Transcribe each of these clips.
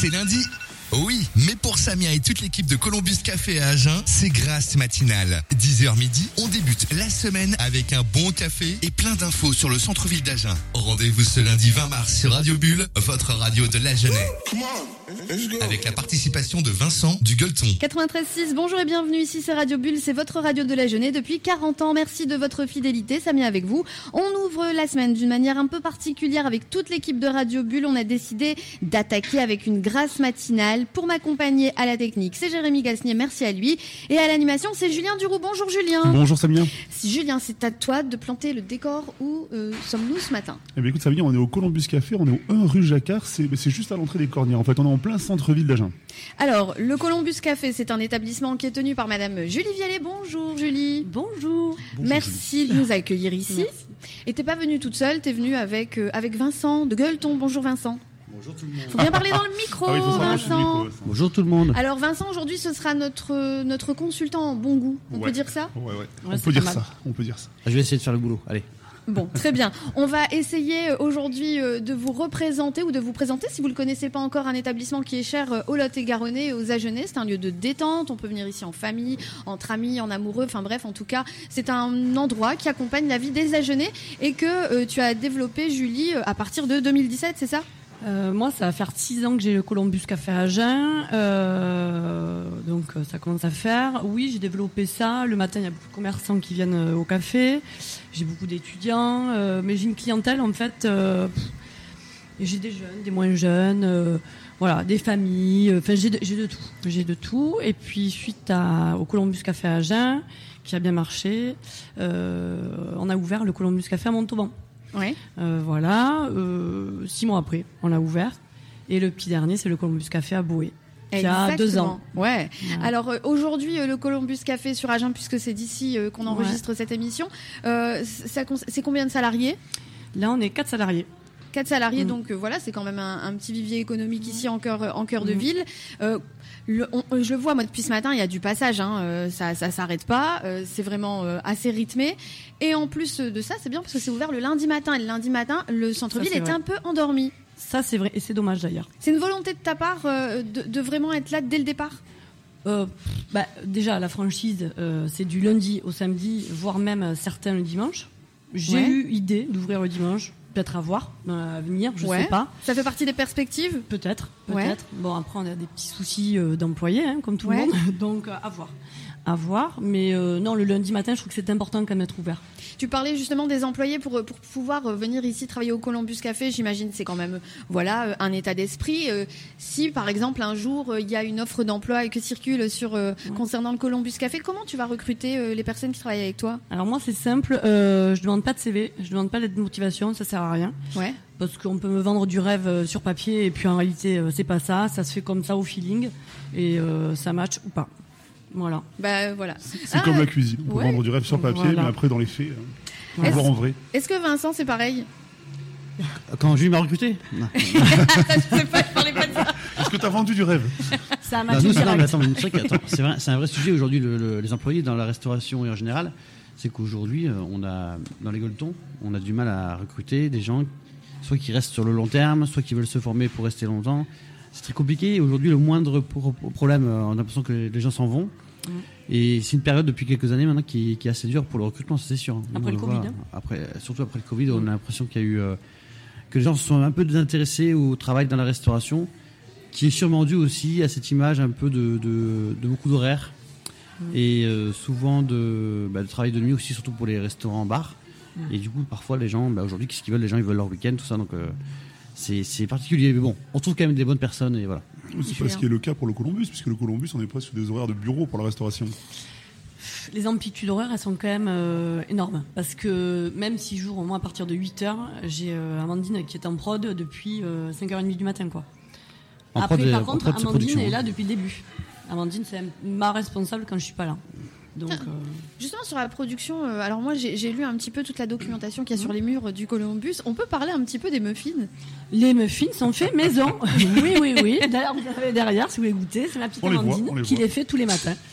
c'est lundi. Oui, mais pour Samia et toute l'équipe de Columbus Café à Agen, c'est grâce matinale. 10h midi, on débute la semaine avec un bon café et plein d'infos sur le centre-ville d'Agen. Rendez-vous ce lundi 20 mars sur Radio Bulle, votre radio de l'Agenais. Avec la participation de Vincent du Gueuleton. 93.6, bonjour et bienvenue, ici c'est Radio Bulle, c'est votre radio de l'Agenais depuis 40 ans. Merci de votre fidélité, Samia avec vous. On ouvre la semaine d'une manière un peu particulière avec toute l'équipe de Radio Bulle. On a décidé d'attaquer avec une grâce matinale. Pour m'accompagner à la technique, c'est Jérémy Gasnier, merci à lui. Et à l'animation, c'est Julien Duroux. Bonjour Julien. Bonjour Samia. Julien, c'est à toi de planter le décor. Où sommes-nous ce matin ? Eh bien écoute Samia, on est au Columbus Café, on est au 1 rue Jacquard, c'est juste à l'entrée des Cornières. En fait, on est en plein centre-ville d'Agen. Alors, le Columbus Café, c'est un établissement qui est tenu par Madame Julie Vialet. Bonjour Julie. Bonjour. Merci de nous accueillir ici. Merci. Et t'es pas venue toute seule, t'es venue avec Vincent de Gueuleton. Bonjour Vincent. Bonjour tout le monde. Faut bien parler dans le micro, Ah oui, faut s'approcher du Vincent. micro. Bonjour tout le monde. Alors Vincent, aujourd'hui, ce sera notre consultant en bon goût. On peut dire ça ? Ouais. Ouais, On c'est peut dire pas mal. ça. On peut dire ça. Je vais essayer de faire le boulot. Allez. Bon, très bien. On va essayer aujourd'hui de vous représenter ou de vous présenter, si vous ne le connaissez pas encore, un établissement qui est cher au Lot-et-Garonnais et aux Agenais. C'est un lieu de détente. On peut venir ici en famille, entre amis, en amoureux. Enfin bref, en tout cas, c'est un endroit qui accompagne la vie des Agenais et que tu as développé, Julie, à partir de 2017, c'est ça ? Moi, ça va faire 6 ans que j'ai le Columbus Café à Agen, donc ça commence à faire. Oui, j'ai développé ça. Le matin, il y a beaucoup de commerçants qui viennent au café. J'ai beaucoup d'étudiants, mais j'ai une clientèle en fait. J'ai des jeunes, des moins jeunes, voilà, des familles. Enfin, j'ai de tout. Et puis suite au Columbus Café à Agen, qui a bien marché, on a ouvert le Columbus Café à Montauban. Oui. Voilà, 6 mois après, on l'a ouvert. Et le petit dernier, c'est le Columbus Café à Boé, qui a 2 ans. Ouais. Alors aujourd'hui, le Columbus Café sur Agen, puisque c'est d'ici qu'on enregistre cette émission, c'est combien de salariés ? Là, on est 4 salariés. 4 salariés, donc voilà, c'est quand même un petit vivier économique ici en cœur de ville. Je le vois, moi, depuis ce matin, il y a du passage, ça s'arrête pas, c'est vraiment assez rythmé. Et en plus de ça, c'est bien parce que c'est ouvert le lundi matin. Et le lundi matin, le centre-ville est un peu endormi. Ça, c'est vrai, et c'est dommage d'ailleurs. C'est une volonté de ta part de vraiment être là dès le départ ? Déjà, la franchise, c'est du lundi au samedi, voire même certains le dimanche. J'ai eu idée d'ouvrir le dimanche. Peut-être à voir à venir, je sais pas. Ça fait partie des perspectives ? Peut-être. Ouais. Bon, après, on a des petits soucis d'employés, comme tout le monde. Donc, à voir. Mais non, le lundi matin, je trouve que c'est important quand même d'être ouvert. Tu parlais justement des employés pour pouvoir venir ici travailler au Columbus Café. J'imagine c'est quand même un état d'esprit. Si par exemple un jour il y a une offre d'emploi que circule concernant le Columbus Café, comment tu vas recruter les personnes qui travaillent avec toi ? Alors moi, c'est simple. Je demande pas de CV, je demande pas lettre de motivation, ça sert à rien. Ouais. Parce qu'on peut me vendre du rêve sur papier et puis en réalité c'est pas ça. Ça se fait comme ça au feeling et ça match ou pas. Voilà. Voilà. C'est comme la cuisine. On peut vendre du rêve sur papier, mais après dans les faits, on va voir en vrai. Est-ce que Vincent c'est pareil ? Quand Julie m'a recruté. Je sais pas, je parlais pas de ça. Est-ce que tu as vendu du rêve ? Ça a Bah, matché nous, direct. c'est vrai, c'est un vrai sujet aujourd'hui. Les employés dans la restauration et en général, c'est qu'aujourd'hui, on a dans les Gueuletons, on a du mal à recruter des gens, soit qui restent sur le long terme, soit qui veulent se former pour rester longtemps. C'est très compliqué. Aujourd'hui, le moindre problème, on a l'impression que les gens s'en vont. Et c'est une période depuis quelques années maintenant qui est assez dure pour le recrutement, c'est sûr. Après le Covid. Surtout après le Covid, on a l'impression qu'il y a eu que les gens se sont un peu désintéressés au travail dans la restauration, qui est sûrement dû aussi à cette image un peu de beaucoup d'horaires et souvent de travail de nuit aussi, surtout pour les restaurants bars. Et du coup, parfois les gens, aujourd'hui, qu'est-ce qu'ils veulent ? Les gens, ils veulent leur week-end, tout ça. Donc c'est particulier, mais bon, on trouve quand même des bonnes personnes et voilà. C'est pas ce qui est le cas pour le Columbus, puisque le Columbus, on est presque sur des horaires de bureau pour la restauration. Les amplitudes horaires, elles sont quand même énormes. Parce que même si jour, moi à partir de 8h, j'ai Amandine qui est en prod depuis 5h30 du matin, quoi. Après, par contre, Amandine est là depuis le début. Amandine, c'est ma responsable quand je suis pas là. Donc, justement sur la production, alors moi j'ai lu un petit peu toute la documentation qu'il y a sur les murs du Columbus. On peut parler un petit peu des muffins ? Les muffins sont faits maison. Oui. D'ailleurs, vous avez derrière, si vous voulez goûter, c'est ma petite Amandine qui les fait tous les matins.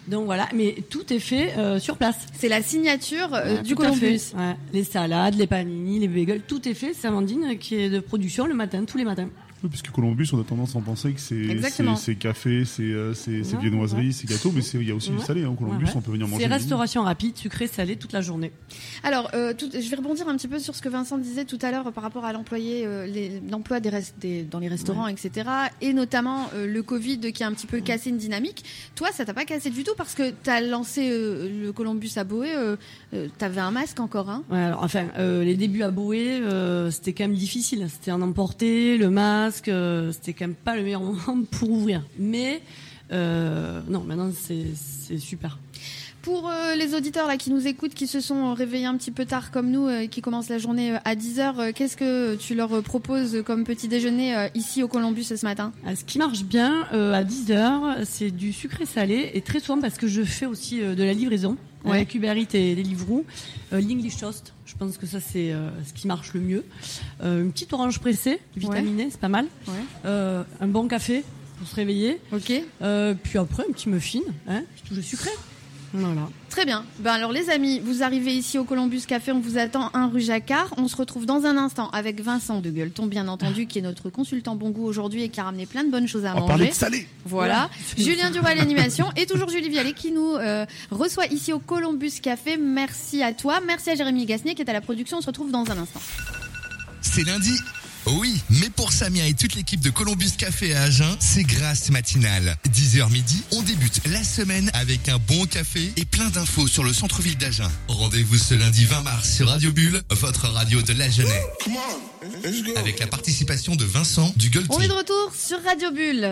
Donc voilà, mais tout est fait sur place. C'est la signature du Tout à Columbus. fait. Ouais. Les salades, les panini, les bagels, tout est fait. C'est Amandine qui est de production le matin, tous les matins. Oui, puisque Columbus, on a tendance à en penser que Exactement. c'est café, c'est viennoiserie, c'est gâteau, mais il y a aussi du salé. Columbus, on peut venir manger. C'est restauration rapide, sucré, salé toute la journée. Alors, je vais rebondir un petit peu sur ce que Vincent disait tout à l'heure par rapport à l'emploi dans les restaurants, etc. Et notamment le Covid qui a un petit peu cassé une dynamique. Toi, ça t'a pas cassé du tout parce que t'as lancé le Columbus à Boé. T'avais un masque encore, hein? Ouais, alors, les débuts à Boé, c'était quand même difficile. C'était en emporter, le masque. C'était quand même pas le meilleur moment pour ouvrir. Mais non, maintenant c'est super. Pour les auditeurs là qui nous écoutent, qui se sont réveillés un petit peu tard comme nous, qui commencent la journée à 10h, qu'est-ce que tu leur proposes comme petit déjeuner ici au Columbus ce matin? Ce qui marche bien à 10h, c'est du sucré salé, et très souvent parce que je fais aussi de la livraison avec Uber Eats et Deliveroo, l'English Toast. Je pense que ça c'est ce qui marche le mieux. Une petite orange pressée, vitaminée, c'est pas mal. Un bon café pour se réveiller. Ok. Puis après un petit muffin, puis toujours sucré. Voilà. Très bien. Ben alors les amis, vous arrivez ici au Columbus Café, on vous attend 1 rue Jacquard. On se retrouve dans un instant avec Vincent de Gueuleton, bien entendu, qui est notre consultant bon goût aujourd'hui et qui a ramené plein de bonnes choses à manger. On parlait de salé. Voilà. Julien Duroy à l'animation et toujours Julie Vialet qui nous reçoit ici au Columbus Café. Merci à toi. Merci à Jérémy Gasnier qui est à la production. On se retrouve dans un instant. C'est lundi. Oui, mais pour Samia et toute l'équipe de Columbus Café à Agen, c'est Grâce matinale. 10h midi, on débute la semaine avec un bon café et plein d'infos sur le centre-ville d'Agen. Rendez-vous ce lundi 20 mars sur Radio Bulle, votre radio de l'Agenais. Avec la participation de Vincent du Gueuleton. On est de retour sur Radio Bulle.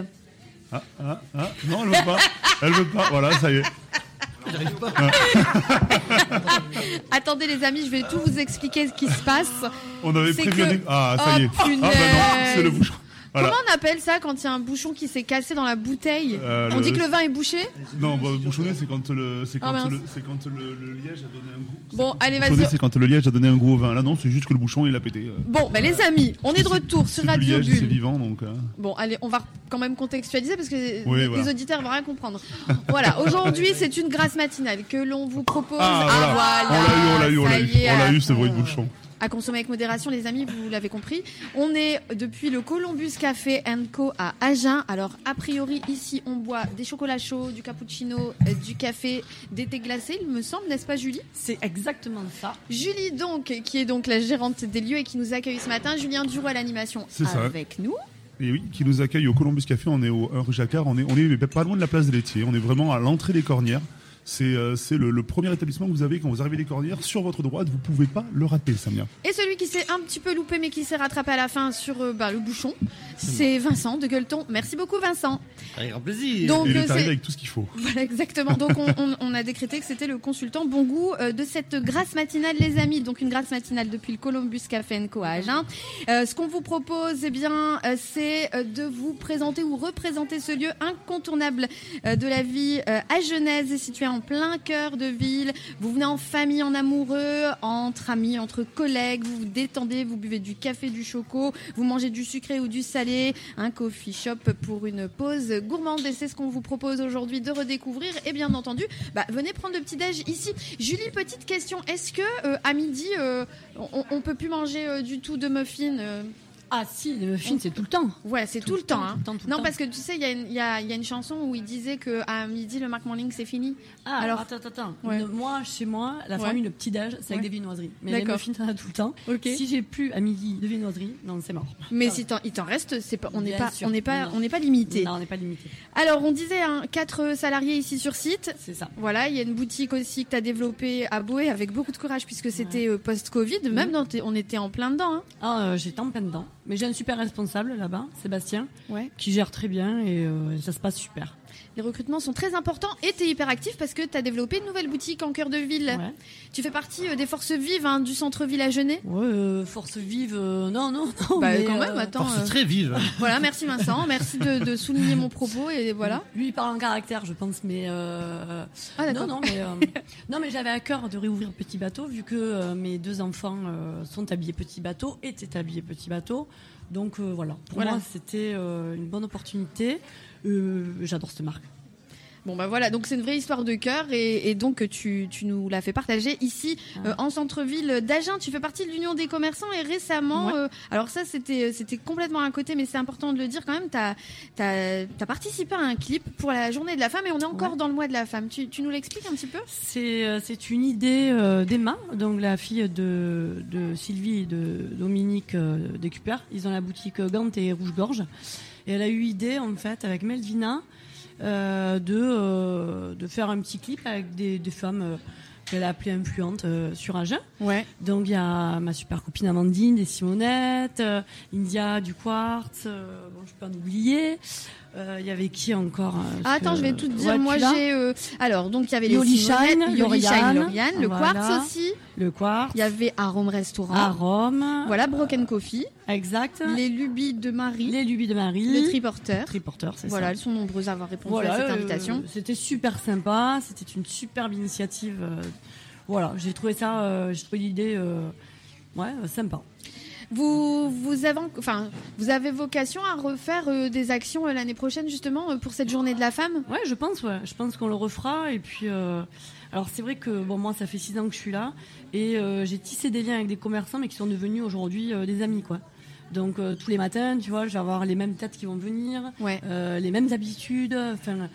Non, elle veut pas. Elle veut pas. Voilà, ça y est. J'arrive pas. Attendez les amis, je vais tout vous expliquer ce qui se passe. On avait C'est prévu que- ça y est. punaise. Non, c'est le bouchon. Voilà. Comment on appelle ça quand il y a un bouchon qui s'est cassé dans la bouteille? On dit que le vin est bouché? Non, bouchonné, c'est quand le liège a donné un goût. Bon, allez, Bouchonné, vas-y. c'est quand le liège a donné un goût au vin. Là, non, c'est juste que le bouchon, il a pété. Bon, les amis, on est de retour sur C'est du Radio liège, c'est Bulle. vivant, donc. Bon, allez, on va quand même contextualiser parce que Oui, les voilà. auditeurs vont rien comprendre. Voilà, aujourd'hui, c'est une grâce matinale que l'on vous propose. Voilà. On l'a eu, ce bruit de bouchon. À consommer avec modération, les amis, vous l'avez compris. On est depuis le Columbus Café Co à Agen. Alors, a priori, ici, on boit des chocolats chauds, du cappuccino, du café, des thés glacés, il me semble, n'est-ce pas, Julie? C'est exactement ça. Julie, donc, qui est donc la gérante des lieux et qui nous accueille ce matin. Julien Duroy à l'animation C'est ça. avec nous. Et oui, qui nous accueille au Columbus Café. On est au 1 rue Jacquard. On est pas loin de la place des laitiers. On est vraiment à l'entrée des Cornières. C'est le premier établissement que vous avez quand vous arrivez des Cornières. Sur votre droite, vous pouvez pas le rater, Samia. Et celui qui s'est un petit peu loupé mais qui s'est rattrapé à la fin sur le bouchon, c'est Vincent de Gueuleton. Merci beaucoup Vincent. Avec grand plaisir. Donc, Et il est c'est- arrivé avec tout ce qu'il faut. Voilà, exactement. Donc on a décrété que c'était le consultant bon goût de cette grâce matinale, les amis. Donc une grâce matinale depuis le Columbus Café Co à Agen. Ce qu'on vous propose, c'est de vous présenter ou représenter ce lieu incontournable de la vie agenaise, situé en plein cœur de ville. Vous venez en famille, en amoureux, entre amis, entre collègues. Vous vous détendez, vous buvez du café, du choco, vous mangez du sucré ou du salé. Un coffee shop pour une pause gourmande. Et c'est ce qu'on vous propose aujourd'hui de redécouvrir. Et bien entendu, venez prendre le petit-déj ici. Julie, petite question. Est-ce que à midi, on peut plus manger du tout de muffins Ah si, les muffins, c'est tout le temps. Ouais, c'est tout le temps. Hein. tout le Non, temps. parce que tu sais, il y a une chanson où il disait qu'à midi, le Marc Morning, c'est fini. Ah, Alors- alors attends. Ouais. Moi, chez moi, la Ouais. formule, le petit-déj, c'est avec Ouais. des viennoiseries. Mais les D'accord. muffins, t'en as tout le temps. Ok. Si j'ai plus à midi de viennoiseries, non, c'est mort. Mais Ah, si il t'en reste, c'est pas, on n'est Bien pas, sûr. on n'est pas, Non. on n'est pas limité. Non, on n'est pas limité. Alors, on disait 4 salariés ici sur site. C'est ça. Voilà, il y a une boutique aussi que tu as développée à Boé avec beaucoup de courage puisque c'était post-Covid. Même on était en plein dedans. Hein. Ah, j'étais en plein dedans. Mais j'ai un super responsable là-bas, Sébastien, Ouais. qui gère très bien et ça se passe super. Les recrutements sont très importants et tu es hyper actif parce que tu as développé une nouvelle boutique en cœur de ville. Ouais. Tu fais partie des forces vives du centre-ville agenais. Ouais, force vive, non. Bah, mais, quand même, attends. Force très vive. Voilà, merci Vincent. Merci de souligner mon propos et voilà. Lui, il parle en caractère, je pense, mais Ah, d'accord. non, mais j'avais à cœur de réouvrir Petit Bateau vu que mes 2 enfants sont habillés Petit Bateau, étaient habillés Petit Bateau. Donc voilà, pour Voilà. moi, c'était une bonne opportunité. J'adore cette marque. Bon bah voilà, donc c'est une vraie histoire de cœur et donc tu nous l'as fait partager ici en centre-ville d'Agen. Tu fais partie de l'Union des commerçants et récemment, alors ça c'était complètement à côté, mais c'est important de le dire quand même, t'as participé à un clip pour la journée de la femme et on est encore dans le mois de la femme. Tu nous l'expliques un petit peu ? C'est une idée d'Emma, donc la fille de Sylvie et de Dominique Décupère. Ils ont la boutique Gant et Rouge-Gorge et elle a eu idée en fait avec Melvina de faire un petit clip avec des femmes qu'elle a appelées influentes sur Agen. Ouais. Donc il y a ma super copine Amandine, des Simonettes, India du Quartz, bon je peux en oublier. Il y avait qui encore attends, je vais tout te dire. Moi j'ai alors donc il y avait les Yoli Simonettes, Shine, Yoli Shine, Lauriane, le voilà. Quartz aussi. Le Quartz. Il y avait Arôme Restaurant. Arôme. Voilà, Broken Coffee. Exact. Les Lubies de Marie. Les Lubies de Marie. Les Triporteurs. C'est voilà, ça. elles sont nombreuses à avoir répondu à cette invitation. C'était super sympa. C'était une superbe initiative. Voilà, j'ai trouvé l'idée sympa. Vous avez vocation à refaire des actions l'année prochaine justement pour cette journée de la femme ? Ouais, je pense qu'on le refera et puis alors c'est vrai que bon moi ça fait 6 ans que je suis là et j'ai tissé des liens avec des commerçants mais qui sont devenus aujourd'hui des amis quoi. Donc tous les matins, tu vois, je vais avoir les mêmes têtes qui vont venir, les mêmes habitudes, enfin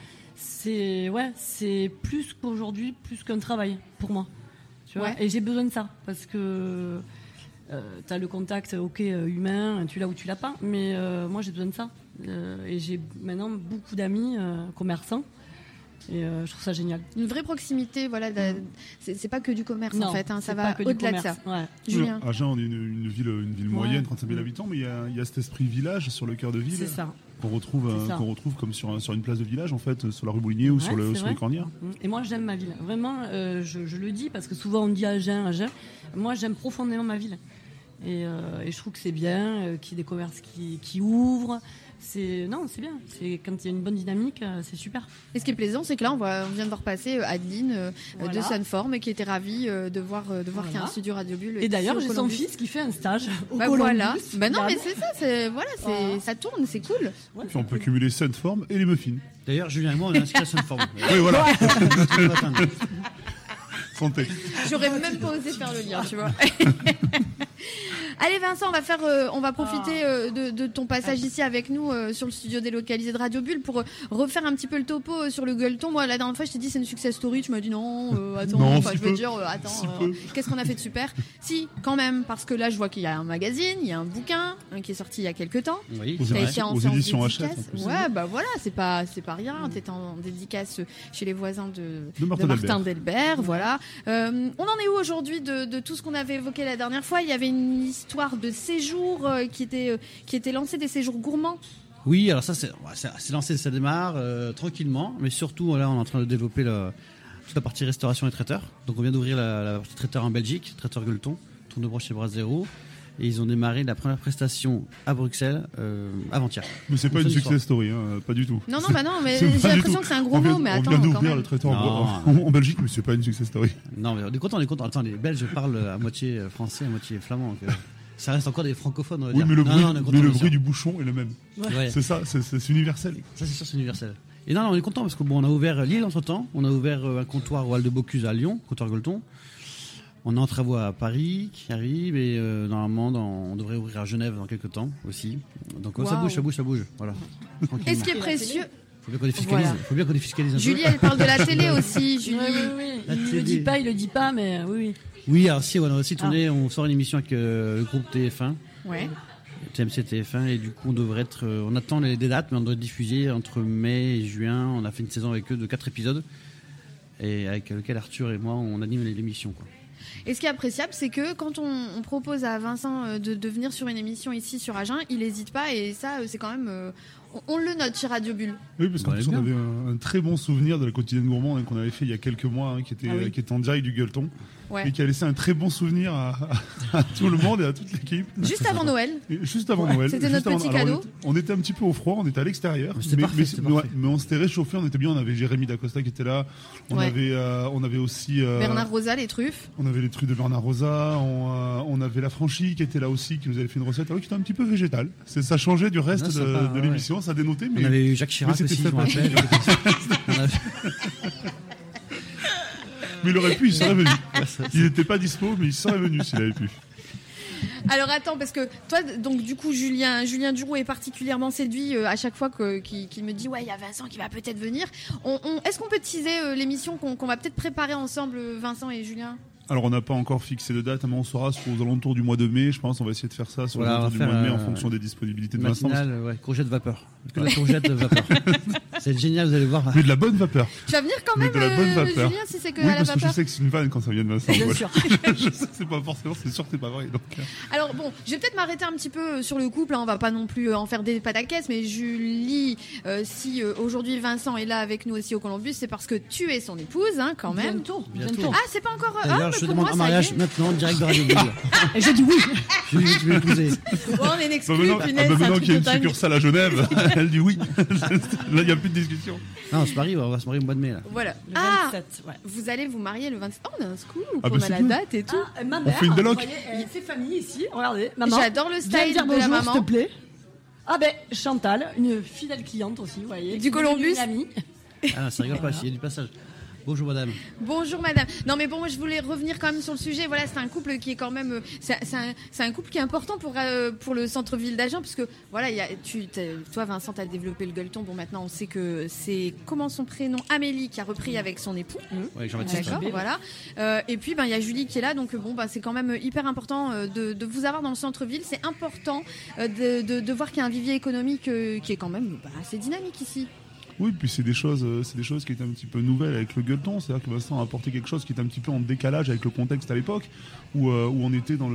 c'est plus qu'aujourd'hui, plus qu'un travail pour moi. Tu vois, et j'ai besoin de ça parce que t'as le contact humain, tu l'as ou tu l'as pas, mais moi j'ai besoin de ça et j'ai maintenant beaucoup d'amis commerçants et je trouve ça génial. Une vraie proximité, voilà, c'est pas que du commerce en fait, ça va que au-delà de ça. Ouais. Julien. Agen, on est une ville moyenne, 35 000 habitants, mais il y a cet esprit village sur le cœur de ville. C'est ça. Qu'on retrouve comme sur une place de village en fait, sur la rue Boulinier ou sur les Cornières. Et moi j'aime ma ville, vraiment, je le dis parce que souvent on dit Agen. Moi j'aime profondément ma ville et je trouve que c'est bien qu'il y ait des commerces qui ouvrent. C'est bien. C'est quand il y a une bonne dynamique, c'est super. Et ce qui est plaisant, c'est que là, on vient de voir passer Adeline de Sunform, qui était ravie de voir qu'il y a un studio Radio Bulle. Et d'ailleurs, j'ai son fils qui fait un stage au Columbus. Voilà. Non, mais c'est ça. Ça tourne, c'est cool. Ouais, puis on peut cumuler Sunform et les muffins. D'ailleurs, Julien et moi, on est inscrits à Sunform. Oui, voilà. Santé. J'aurais même pas osé faire le lien, tu vois. Allez Vincent, on va profiter de ton passage ici avec nous sur le studio délocalisé de Radio Bulle pour refaire un petit peu le topo sur le gueuleton. Moi, la dernière fois, je t'ai dit c'est une success story, tu m'as dit non, attends, qu'est-ce qu'on a fait de super ? Si, quand même, parce que là, je vois qu'il y a un magazine, il y a un bouquin qui est sorti il y a quelques temps. Oui, aux éditions Hachette. Ouais, bah voilà, c'est pas rien. T'étais en dédicace chez les voisins de Martin Delbert, voilà. On en est où aujourd'hui de tout ce qu'on avait évoqué la dernière fois ? Il y avait une histoire de séjours qui était lancée, des séjours gourmands. Oui, alors ça c'est lancé, ça démarre tranquillement, mais surtout là on est en train de développer toute la partie restauration et traiteur. Donc on vient d'ouvrir la partie traiteur en Belgique, traiteur Gueuleton, Tournebroche chez Brasero. Et ils ont démarré la première prestation à Bruxelles avant-hier. Mais c'est pas une success story, pas du tout. Non, mais j'ai l'impression que c'est un gros mot. Mais attends, on vient d'ouvrir le traiteur en Belgique, mais c'est pas une success story. Non, mais on est content. Attends, les Belges parlent à moitié français, à moitié flamand. Ça reste encore des francophones, on va dire. Mais le bruit du bouchon est le même. Ouais. C'est ça, c'est universel. Ça, c'est sûr, c'est universel. Et non, on est content parce qu'on a ouvert Lille entre-temps. On a ouvert un comptoir au Hall de Bocuse à Lyon, comptoir Gueuleton. On est en travaux à Paris qui arrive et normalement on devrait ouvrir à Genève dans quelques temps aussi. Donc ça bouge. Voilà. Et ce qui est précieux. Faut bien qu'on défiscalise un peu. Julie, elle parle de la télé aussi. Julie. Oui. Il le dit pas, mais oui. Oui, alors si, on a aussi tourné, on sort une émission avec le groupe TF1. Ouais. TMC TF1 et du coup on devrait on attend des dates, mais on devrait diffuser entre mai et juin. On a fait une saison avec eux de 4 épisodes et avec lequel Arthur et moi on anime l'émission quoi. Et ce qui est appréciable, c'est que quand on propose à Vincent de venir sur une émission ici sur Agen, il n'hésite pas et ça, c'est quand même... on le note chez Radio Bulle. Oui, parce qu'en plus, on avait un très bon souvenir de la quotidienne gourmande qu'on avait fait il y a quelques mois, qui était en direct du Gueuleton. Ouais. Et qui a laissé un très bon souvenir à tout le monde et à toute l'équipe. Juste avant Noël. Noël. C'était notre petit cadeau. On était un petit peu au froid, on était à l'extérieur. Mais on s'était réchauffé, on était bien. On avait Jérémy Dacosta qui était là. On avait aussi Bernard Rosa, les truffes. On avait les truffes de Bernard Rosa. On avait la Franchie qui était là aussi, qui nous avait fait une recette qui était un petit peu végétale. Ça changeait du reste de l'émission, ça dénotait. On avait eu Jacques Chirac aussi, je me rappelle. On Mais il aurait pu, il serait venu. Il n'était pas dispo, mais il serait venu s'il avait pu. Alors attends, parce que toi, donc du coup, Julien Duroux est particulièrement séduit à chaque fois qu'il me dit ouais, il y a Vincent qui va peut-être venir. Est-ce qu'on peut teaser l'émission qu'on va peut-être préparer ensemble, Vincent et Julien? Alors on n'a pas encore fixé de date, mais on saura aux alentours du mois de mai, je pense. On va essayer de faire ça sur les alentours du mois de mai en fonction des disponibilités de Vincent. Matinale, ouais, courgette vapeur. Que la courgette vapeur. C'est génial, vous allez voir. Mais de la bonne vapeur. Tu vas venir quand Mais même, de la bonne vapeur. Julien, si c'est que Oui, à la parce que vapeur. je sais que c'est une vanne quand ça vient de Vincent. Bien Voilà. sûr. Je sais que c'est pas forcément, c'est sûr que c'est pas vrai. Donc. Alors bon, je vais peut-être m'arrêter un petit peu sur le couple, hein, on va pas non plus en faire des pataquès, mais Julie, si aujourd'hui Vincent est là avec nous aussi au Columbus, c'est parce que tu es son épouse, hein, quand même. Bientôt. Bientôt. Ah, c'est pas encore... D'ailleurs, mais je te pour demande moi, un ça y est. mariage maintenant, direct de Radio Bulle. Et j'ai dit oui. Je vais m'épouser. Bon, on est Bah, exclu, maintenant punaise, c'est un maintenant truc qu'il y a de une dingue. succursale à Genève, elle dit oui. Là, il n'y a plus de discussion. Non, on va se marier au mois de mai là. Voilà. Le Ah, 27, ouais. vous allez vous marier le 27... Oh, on a un scoop, Ah, on bah, a c'est la bien. date et tout. Ah, ma On mère, fait une déloc. vous voyez, elle fait famille ici. Regardez, maman. J'adore le Viens style dire de la bonjour, maman. s'il te plaît. Ah ben, Chantal, une fidèle cliente aussi, vous voyez. Du Columbus. Une amie. Ah, ça rigole pas, il y a du passage. Bonjour madame. Bonjour madame. Non mais bon, moi je voulais revenir quand même sur le sujet. Voilà, c'est un couple qui est quand même, c'est un couple qui est important pour le centre-ville d'Agen, parce que voilà, toi Vincent, t'as développé le gueuleton. Bon, maintenant on sait que c'est comment son prénom, Amélie, qui a repris avec son époux. Ouais, Jean-Baptiste. D'accord, voilà. Et puis il y a Julie qui est là, donc bon c'est quand même hyper important de vous avoir dans le centre-ville. C'est important de voir qu'il y a un vivier économique qui est quand même assez dynamique ici. Oui, puis c'est des choses qui étaient un petit peu nouvelles avec le gueuleton. C'est-à-dire que Vincent a apporté quelque chose qui était un petit peu en décalage avec le contexte à l'époque, où on était dans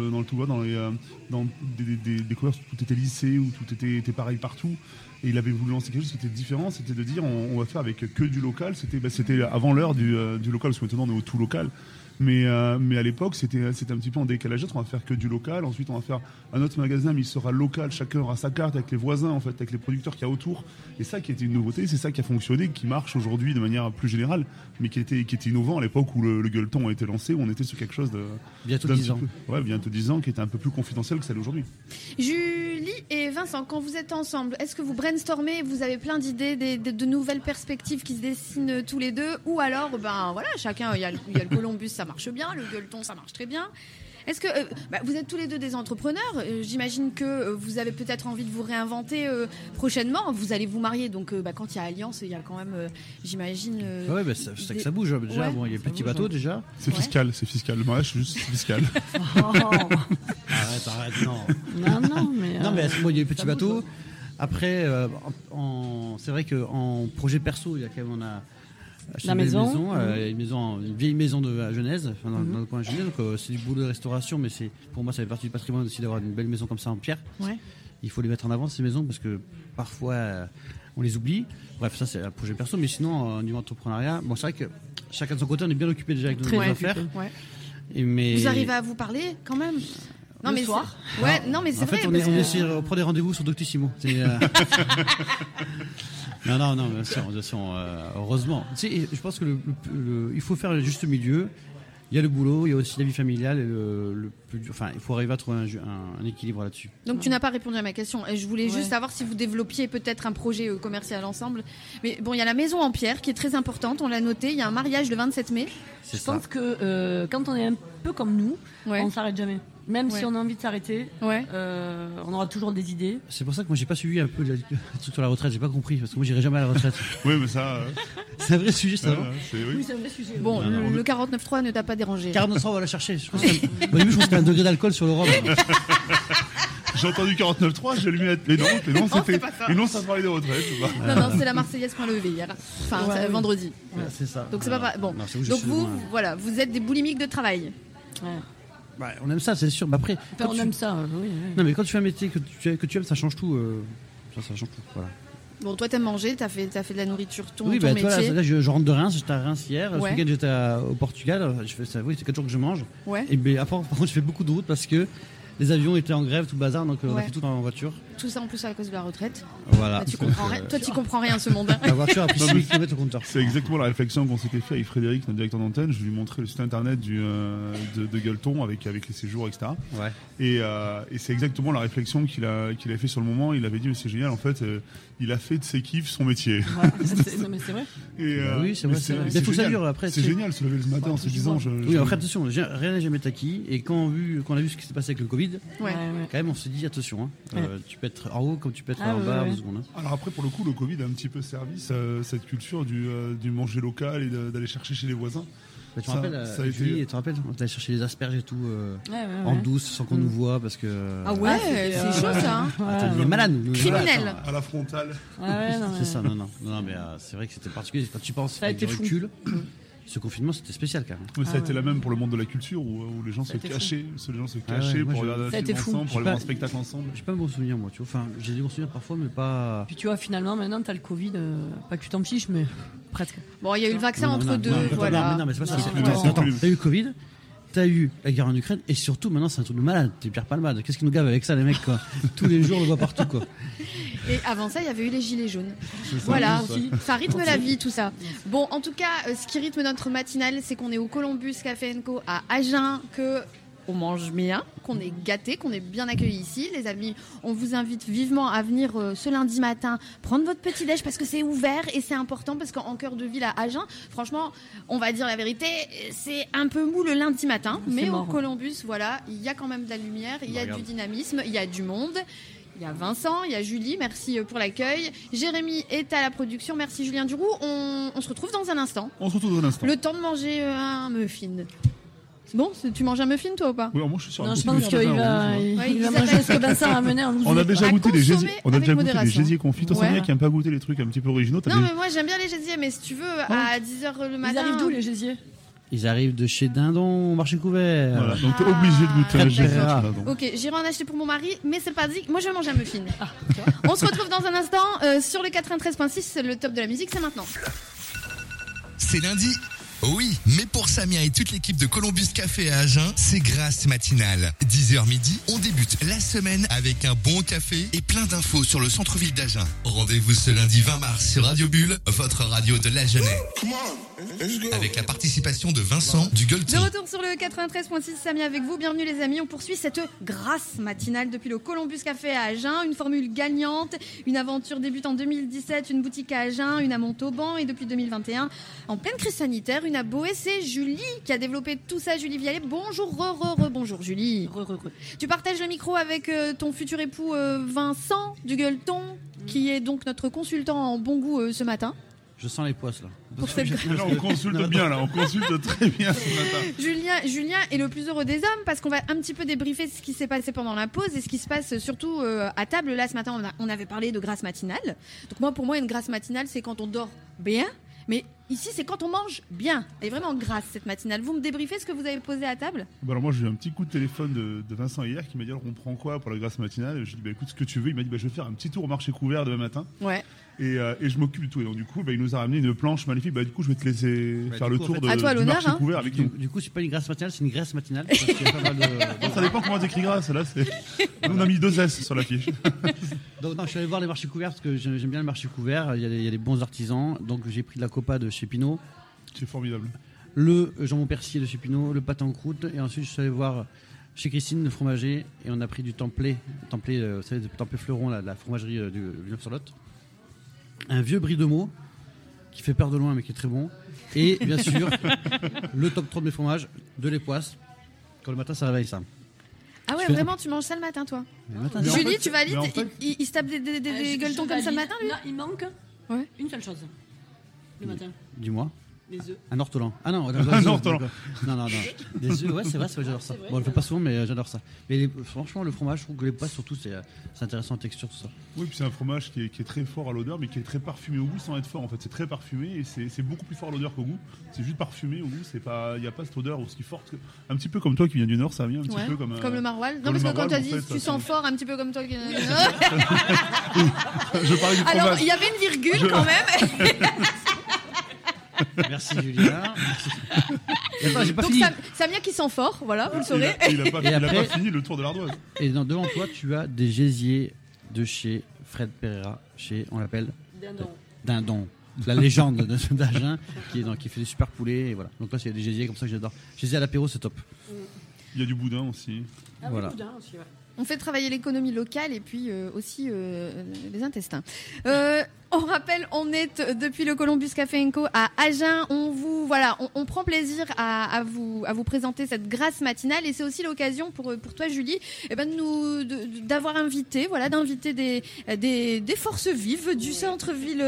des commerces où tout était lissé, où tout était pareil partout. Et il avait voulu lancer quelque chose qui était différent, c'était de dire on va faire avec que du local. C'était avant l'heure du local, parce que maintenant on est au tout local. Mais à l'époque, c'était un petit peu en décalage. On va faire que du local. Ensuite, on va faire un autre magasin, mais il sera local. Chacun aura sa carte avec les voisins, en fait, avec les producteurs qu'il y a autour. Et ça, qui était une nouveauté, c'est ça qui a fonctionné, qui marche aujourd'hui de manière plus générale, mais qui était innovant à l'époque où le gueuleton a été lancé, où on était sur quelque chose de Bientôt d'un 10 petit ans. peu- ouais, bientôt 10 ans, qui était un peu plus confidentiel que celle d'aujourd'hui. Julie et Vincent, quand vous êtes ensemble, est-ce que vous brainstormez, vous avez plein d'idées, de nouvelles perspectives qui se dessinent tous les deux, ou alors, voilà, chacun, il y a le Columbus, ça marche bien, le gueuleton, ça marche très bien. Est-ce que vous êtes tous les deux des entrepreneurs, j'imagine que vous avez peut-être envie de vous réinventer prochainement. Vous allez vous marier, donc quand il y a alliance, il y a quand même, j'imagine. Ouais, c'est que ça bouge. Déjà, Ouais, bon, il y a ça petit bouge, bateau déjà. C'est Ouais. fiscal. Le mariage, c'est juste fiscal. Oh. Arrête, non. Non, mais. Non, mais bon, il y a eu petit ça bateau. bouge, Après, c'est vrai qu'en projet perso, il y a quand même, on a acheté La une belle maison. une vieille maison à Genèse, enfin, dans le coin de Genèse. Donc, c'est du boulot de restauration, mais pour moi, ça fait partie du patrimoine aussi d'avoir une belle maison comme ça en pierre. Ouais. Il faut les mettre en avant, ces maisons, parce que parfois, on les oublie. Bref, ça, c'est un projet perso. Mais sinon, au niveau entrepreneuriat, bon, c'est vrai que chacun de son côté, on est bien occupé déjà avec nos Très affaires. Ouais. Mais... Vous arrivez à vous parler quand même? Non, Le mais soir. Ouais, non mais c'est En vrai. fait, parce que- on prend des rendez-vous sur Doctissimo. Non, bien sûr, heureusement. Tu sais, je pense que il faut faire le juste milieu. Il y a le boulot, il y a aussi la vie familiale et le plus dur. Enfin, il faut arriver à trouver un équilibre là-dessus. Donc tu n'as pas répondu à ma question. Et je voulais Ouais. juste savoir si vous développiez peut-être un projet commercial ensemble. Mais bon, il y a la maison en pierre qui est très importante, on l'a noté. Il y a un mariage le 27 mai. C'est Je ça. pense que quand on est un peu comme nous, Ouais. on s'arrête jamais. Même Ouais. si on a envie de s'arrêter, Ouais. on aura toujours des idées. C'est pour ça que moi j'ai pas suivi un peu le truc sur la retraite, j'ai pas compris parce que moi j'irai jamais à la retraite. Oui, mais ça. C'est un vrai sujet ça. Non C'est oui. Oui, c'est un vrai sujet. Bon, Non, le 49.3 ne t'a pas dérangé. 49 ans, on va la chercher. Je pense qu'il y a- au début, je pense qu'il y a un degré d'alcool sur le rhum. J'ai entendu 49.3, j'ai allumé la. Mais non, c'est pas ça. Mais non, ça parlait des retraites. Non, non, c'est la Marseillaise point levé hier. Enfin, Ouais, c'est oui. vendredi. Ouais, c'est ça. Donc c'est pas bon. Non, c'est où je Donc suis vous, loin. voilà, vous êtes des boulimiques de travail. Ouais. Bah, on aime ça, c'est sûr. Mais après, Enfin, quand on tu- aime ça, oui. non mais quand tu fais un métier que tu aimes, ça change tout. Ça change tout. Voilà. Bon, toi t'aimes manger, t'as fait de la nourriture, ton Oui, bah, toi, métier. là, je rentre de Reims, j'étais à Reims hier. Ouais. Ce week-end, j'étais au Portugal. Je fais ça, oui, c'est 4 jours que je mange. Ouais. Et ben, par contre, je fais beaucoup de route parce que Les avions étaient en grève, tout le bazar, donc on a Ouais. fait tout en voiture. Tout ça en plus à cause de la retraite. Voilà. Bah, tu comprends rien. Toi, tu comprends rien, ce monde. La voiture a pris Non, 6 mais- 000 km au compteur. C'est exactement la réflexion qu'on s'était fait avec Frédéric, notre directeur d'antenne. Je lui montrais le site internet de Gueuleton avec les séjours, etc. Ouais. Et c'est exactement la réflexion qu'il a fait sur le moment. Il avait dit, mais c'est génial, en fait, il a fait de ses kiffs son métier. Non, mais c'est vrai. Et, Bah oui, c'est mais vrai, c'est vrai. c'est Mais faut que ça génial. dure, après, C'est tu sais. génial de se lever ce matin en se disant, Oui, après attention, rien n'est jamais acquis. Et quand on a vu ce qui s'est passé avec le Covid, Ouais. quand même on se dit attention, hein. Tu peux être en haut comme tu peux être Ah, en ouais, bas ouais. 2 secondes. Hein. Alors après, pour le coup, le Covid a un petit peu servi cette culture du manger local et d'aller chercher chez les voisins. Bah, tu te Ça- rappelles, ça a été- Julie, tu te rappelles, on allait chercher les asperges et tout en Ouais. douce sans qu'on nous voit parce que. Ah ouais, c'est chaud ça. Hein. On est malade. nous. Criminel. À la frontale. C'est ça, non, mais c'est vrai que c'était particulier. Quand tu penses Ça a avec du été fou. recul, ce confinement c'était spécial quand même. Mais ça a Ah été ouais. la même pour le monde de la culture où les gens Ça se a été cachaient, les gens se Ah ouais, cachaient moi, pour je- regarder un Ça a été film fou. ensemble, Je pour aller sais voir pas- un spectacle ensemble. J'ai pas un bon souvenir moi, tu vois. Enfin, j'ai des bons souvenirs parfois, mais pas. Puis tu vois, finalement, maintenant, t'as le Covid, pas que tu t'en fiches, mais presque. Bon, il y a eu le vaccin Non, entre non, deux, non, voilà. Non, mais c'est pas ça. Non, c'est- non, Attends, non. t'as eu le Covid, t'as eu la guerre en Ukraine, et surtout maintenant c'est un truc de malade. T'es Pierre Palmade. Qu'est-ce qui nous gave avec ça, les mecs, quoi. Tous les jours, on le voit partout, quoi. Et avant ça, il y avait eu les gilets jaunes. C'est ça, Voilà, c'est ça. ça rythme la vie, tout ça. Bon, en tout cas, ce qui rythme notre matinale, c'est qu'on est au Columbus Café & Co à Agen, que on mange bien, qu'on est gâté, qu'on est bien accueillis ici. Les amis, on vous invite vivement à venir ce lundi matin prendre votre petit déj parce que c'est ouvert et c'est important parce qu'en cœur de ville à Agen, franchement, on va dire la vérité, c'est un peu mou le lundi matin, C'est mais au mort. Columbus, voilà, il y a quand même de la lumière, il y a Regarde. du dynamisme, il y a du monde. Il y a Vincent, il y a Julie, merci pour l'accueil. Jérémy est à la production, merci Julien Duroux. On se retrouve dans un instant. On se retrouve dans un instant. Le temps de manger un muffin. C'est bon, tu manges un muffin toi ou pas? Oui, alors moi je suis sur Non, un je petit pense verre qu'il de vin va, rouge, il Ouais, va il manger s'appelle- ce que Vincent a amené en nous. On a déjà À goûté les consommer gésiers. On a avec déjà goûté les modération. gésiers confits. Toi, Ouais. Samia, qui n'aime pas goûter les trucs un petit peu originaux. t'as Non, des- mais moi j'aime bien les gésiers, mais si tu veux, à 10h le matin. Ils arrivent d'où, les gésiers? Ils arrivent de chez Dindon, au marché couvert. Voilà, donc t'es obligé de goûter Ah, un gésier. d'accord. tu vois, donc. Ok, j'irai en acheter pour mon mari, mais c'est pas dit. Moi je vais manger un muffin. On se retrouve dans un instant sur le 93.6. Le top de la musique, c'est maintenant. C'est lundi. Oui, mais pour Samia et toute l'équipe de Columbus Café à Agen, c'est Grâce matinale. 10h midi, on débute la semaine avec un bon café et plein d'infos sur le centre-ville d'Agen. Rendez-vous ce lundi 20 mars sur Radio Bulle, votre radio de l'Agenais. Avec la participation de Vincent du De Gueuleton. retour sur le 93.6, Samy avec vous. Bienvenue les amis. On poursuit cette grâce matinale depuis le Columbus Café à Agen. Une formule gagnante. Une aventure débute en 2017. Une boutique à Agen, une à Montauban. Et depuis 2021, en pleine crise sanitaire, une à Boé. C'est Julie qui a développé tout ça. Julie Vialet. Bonjour, bonjour Julie. Tu partages le micro avec ton futur époux Vincent du Gueuleton, qui est donc notre consultant en bon goût ce matin. Je sens les poisses là. Pour cette- Là, on consulte bien, là. On consulte très bien ce matin. Julien est le plus heureux des hommes parce qu'on va un petit peu débriefer ce qui s'est passé pendant la pause et ce qui se passe surtout à table. Là, ce matin, on avait parlé de grâce matinale. Donc pour moi, une grâce matinale, c'est quand on dort bien. Mais ici, c'est quand on mange bien. Elle est vraiment grasse, cette matinale. Vous me débriefez ce que vous avez posé à table? Bah alors moi j'ai eu un petit coup de téléphone de Vincent hier qui m'a dit alors on prend quoi pour la grâce matinale et je lui ai dit bah écoute ce que tu veux. Il m'a dit bah je vais faire un petit tour au marché couvert demain matin Ouais. et je m'occupe de tout. Et donc du coup bah, il nous a ramené une planche magnifique. Bah du coup je vais te laisser Bah, faire du le coup, tour en fait, à toi du l'honneur, marché hein. couvert avec nous. Du coup, c'est pas une grâce matinale, c'est une graisse matinale. Parce qu'il y a pas mal de- Ça dépend comment t'écris grâce là. Nous on a mis 2 S sur la fiche. Donc, non, je suis allé voir les marchés couverts parce que j'aime bien le marché couvert. Il y a des bons artisans. Donc j'ai pris de la copa de chez Pinot, C'est formidable. le jambon persillé de chez Pinot, le pâte en croûte. Et ensuite, je suis allé voir chez Christine, le fromager. Et on a pris du Templé, vous savez, le Templé Fleuron, la fromagerie du Villeneuve-sur-Lot. Un vieux brie de meaux qui fait peur de loin mais qui est très bon. Et bien sûr, le top 3 de mes fromages, de l'époisse. Quand le matin, ça réveille ça. Ah ouais, Je fais- vraiment, tu manges ça le matin, toi? Le matin, Mais en Julie, fait- tu valides? mais en fait- Il se tape des gueuletons comme ça le matin, lui? Non, il manque une seule chose. Le matin. dis-moi. Les œufs. Un ortolan. Ah non, Un ortolan. Non. Des œufs, ouais, c'est vrai, j'adore ça. C'est vrai, Bon, je le fais pas souvent, mais j'adore ça. Mais franchement, le fromage, je trouve que les poisses, surtout, c'est intéressant en texture, tout ça. Oui puis c'est un fromage qui est très fort à l'odeur mais qui est très parfumé au goût sans être fort en fait. C'est très parfumé et c'est beaucoup plus fort à l'odeur qu'au goût. C'est juste parfumé au goût. Il n'y a pas cette odeur aussi forte. Un petit peu comme toi qui viens du Nord, ça vient un petit Ouais, peu comme le maroilles. Non, comme parce le que quand tu as maroilles, dit en fait, tu ça, sens c'est- fort, un petit peu comme toi. Je parlais du Alors, fromage. il y avait une virgule quand même. Merci, Julien. Merci. Attends, j'ai pas Donc fini. Samia qui sent fort, voilà, vous le saurez. Il a pas après- fini le tour de l'ardoise. Et devant toi, tu as des gésiers de chez Fred Pereira, on l'appelle Dindon. La légende d'Agen, qui fait des super poulets. Et voilà. Donc là, c'est des gésiers comme ça que j'adore. Gésiers à l'apéro, c'est top. Il y a du boudin aussi. Voilà. On fait travailler l'économie locale et puis aussi les intestins. On rappelle, on est depuis le Columbus Café & Co à Agen. On prend plaisir à vous présenter cette grasse matinale et c'est aussi l'occasion pour toi, Julie, d'avoir d'inviter des forces vives du centre-ville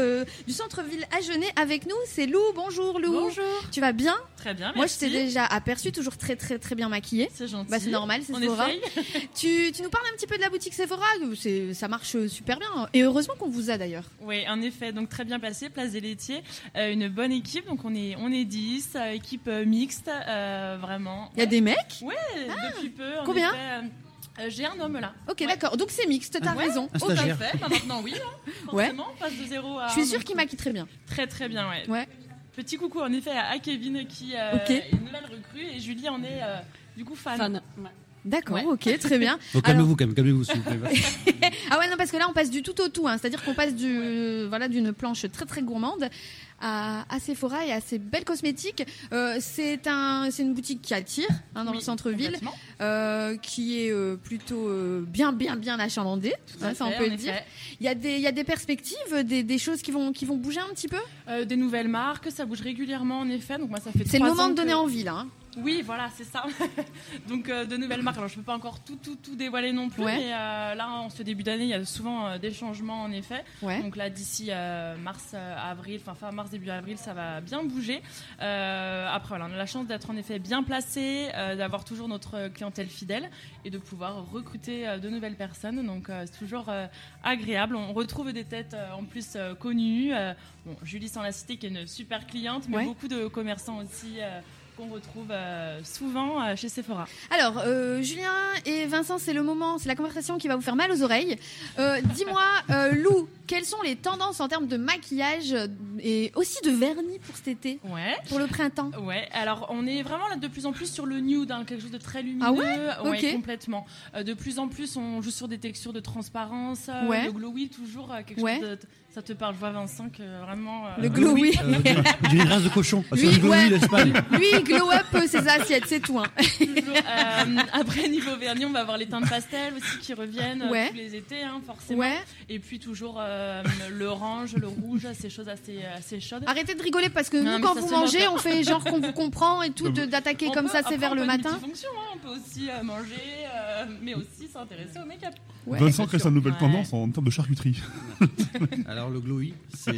agenais avec nous. C'est Lou. Bonjour Lou. Bonjour. Tu vas bien? Très bien, merci. Moi, je t'ai déjà aperçu, toujours très très très bien maquillée. C'est gentil. Bah, c'est normal, c'est On Sephora. essaye. Tu nous parles un petit peu de la boutique Sephora, ça marche super bien. Et heureusement qu'on vous a d'ailleurs. Oui, en effet, donc très bien placé, place des laitiers, une bonne équipe, donc on est 10, équipe mixte, vraiment. Il y a des mecs? Ouais, depuis peu. En Combien? effet, j'ai un homme là. Ok, Ouais. d'accord. Donc c'est mixte, t'as Ouais, raison. un Ok. Tout à stagiaire. fait. Bah, maintenant, oui, forcément, on passe de 0 à. Je suis sûre donc, qu'il maquille très bien. Très très bien, ouais. Ouais. Petit coucou en effet à Kevin qui Ok. est une nouvelle recrue et Julie en est du coup fan. D'accord, Ouais. ok, très bien. Donc calmez-vous quand même, calmez-vous s'il vous plaît. Ah ouais, non, parce que là, on passe du tout au tout. C'est-à-dire qu'on passe d'une planche très très gourmande à Sephora et à ces belles cosmétiques. C'est une boutique qui attire dans le Oui, centre-ville, complètement. qui est plutôt bien achalandée. Tout à Ça, on fait, peut en le dire. effet. Il y a des perspectives, des choses qui vont bouger un petit peu. Des nouvelles marques, ça bouge régulièrement en effet. Donc moi ça fait C'est le 3 moment ans de donner que- envie là. Oui, voilà, c'est ça. Donc de nouvelles marques. Alors je peux pas encore tout dévoiler non plus, Ouais. mais là en ce début d'année, il y a souvent des changements en effet. Ouais. Donc là d'ici mars, avril, fin mars, début avril, ça va bien bouger. Après voilà, on a la chance d'être en effet bien placé, d'avoir toujours notre clientèle fidèle et de pouvoir recruter de nouvelles personnes. Donc c'est toujours agréable. On retrouve des têtes en plus connues. Bon, Julie sans la cité qui est une super cliente, mais Ouais. beaucoup de commerçants aussi qu'on retrouve souvent chez Sephora. Alors, Julien et Vincent, c'est la conversation qui va vous faire mal aux oreilles. Dis-moi, Lou, quelles sont les tendances en termes de maquillage et aussi de vernis pour cet été, Ouais. pour le printemps? Ouais, alors on est vraiment là de plus en plus sur le nude, quelque chose de très lumineux. Ah ouais Ok. Complètement. De plus en plus, on joue sur des textures de transparence. Ouais. Le glowy, toujours quelque Ouais. chose de. Ça te parle, je vois Vincent, que vraiment. Le glowy. J'ai une race de cochon. Parce que Lui, le glowy, ouais. l'Espagne. Lui, il glow up ses assiettes, c'est tout. Hein. Toujours, après, niveau vernis, on va avoir les teintes pastel aussi qui reviennent Ouais. tous les étés, forcément. Ouais. Et puis toujours l'orange, le rouge, ces choses assez chaudes. Arrêtez de rigoler parce que Non, nous, mais quand ça vous se mangez, note. on fait genre qu'on vous comprend et tout, d'attaquer On comme peut- ça après, sévère on le peut matin. multifonction, on peut aussi manger, mais aussi s'intéresser au make-up. Ouais. Vincent crée sa nouvelle Ouais. tendance en termes de charcuterie. Alors le glowy, c'est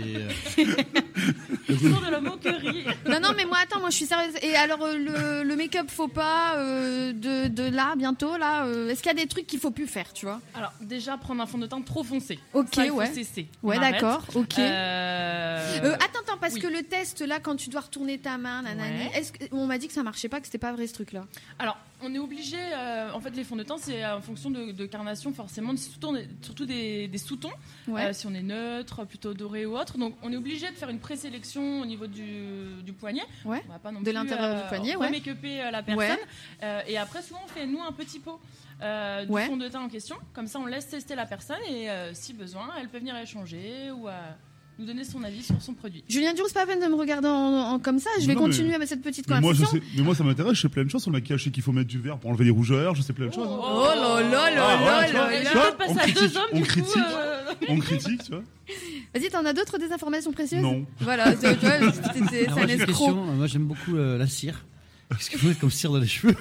Toujours de la moquerie. Non, mais moi, attends, moi, je suis sérieuse. Et alors, le make-up faux pas de là, bientôt, là, est-ce qu'il y a des trucs qu'il faut plus faire, tu vois? Alors, déjà, prendre un fond de teint trop foncé. Ok, Ça, il faut ouais. cesser. Ouais, On arrête. d'accord, ok. Attends, parce oui. que le test, là, quand tu dois retourner ta main, nanani, Ouais. on m'a dit que ça marchait pas, que c'était pas vrai ce truc-là. Alors, on est obligé, en fait, les fonds de teint, c'est en fonction de carnation, forcément, surtout des sous-tons, Ouais. si on est neutre, plutôt doré ou autre. Donc, on est obligé de faire une présélection au niveau du poignet. Ouais. On va pas non De plus, l'intérieur du poignet, ouais. remake-upper la personne. Et après, souvent, on fait, nous, un petit pot du Ouais. fond de teint en question. Comme ça, on laisse tester la personne et, si besoin, elle peut venir échanger ou nous donner son avis sur son produit. Julien Duroux, c'est pas la peine de me regarder comme ça. Je vais Non, mais- continuer avec cette petite Mais moi, conversation. mais moi, ça m'intéresse. Je sais plein de choses sur le maquillage. Je sais qu'il faut mettre du vert pour enlever les rougeurs. Je sais plein de choses. hein. Oh là là là Ah, là ouais, tu vois, là Je là. tu vois, vais passer on à critique, 2 hommes, on du coup. critique. On critique, tu vois. Vas-y, t'en as d'autres des informations précieuses? Non. Voilà, tu vois, c'est Alors, un moi, j'ai une escroc. question. Moi, j'aime beaucoup la cire. Qu'est-ce que vous mettez comme cire dans les cheveux?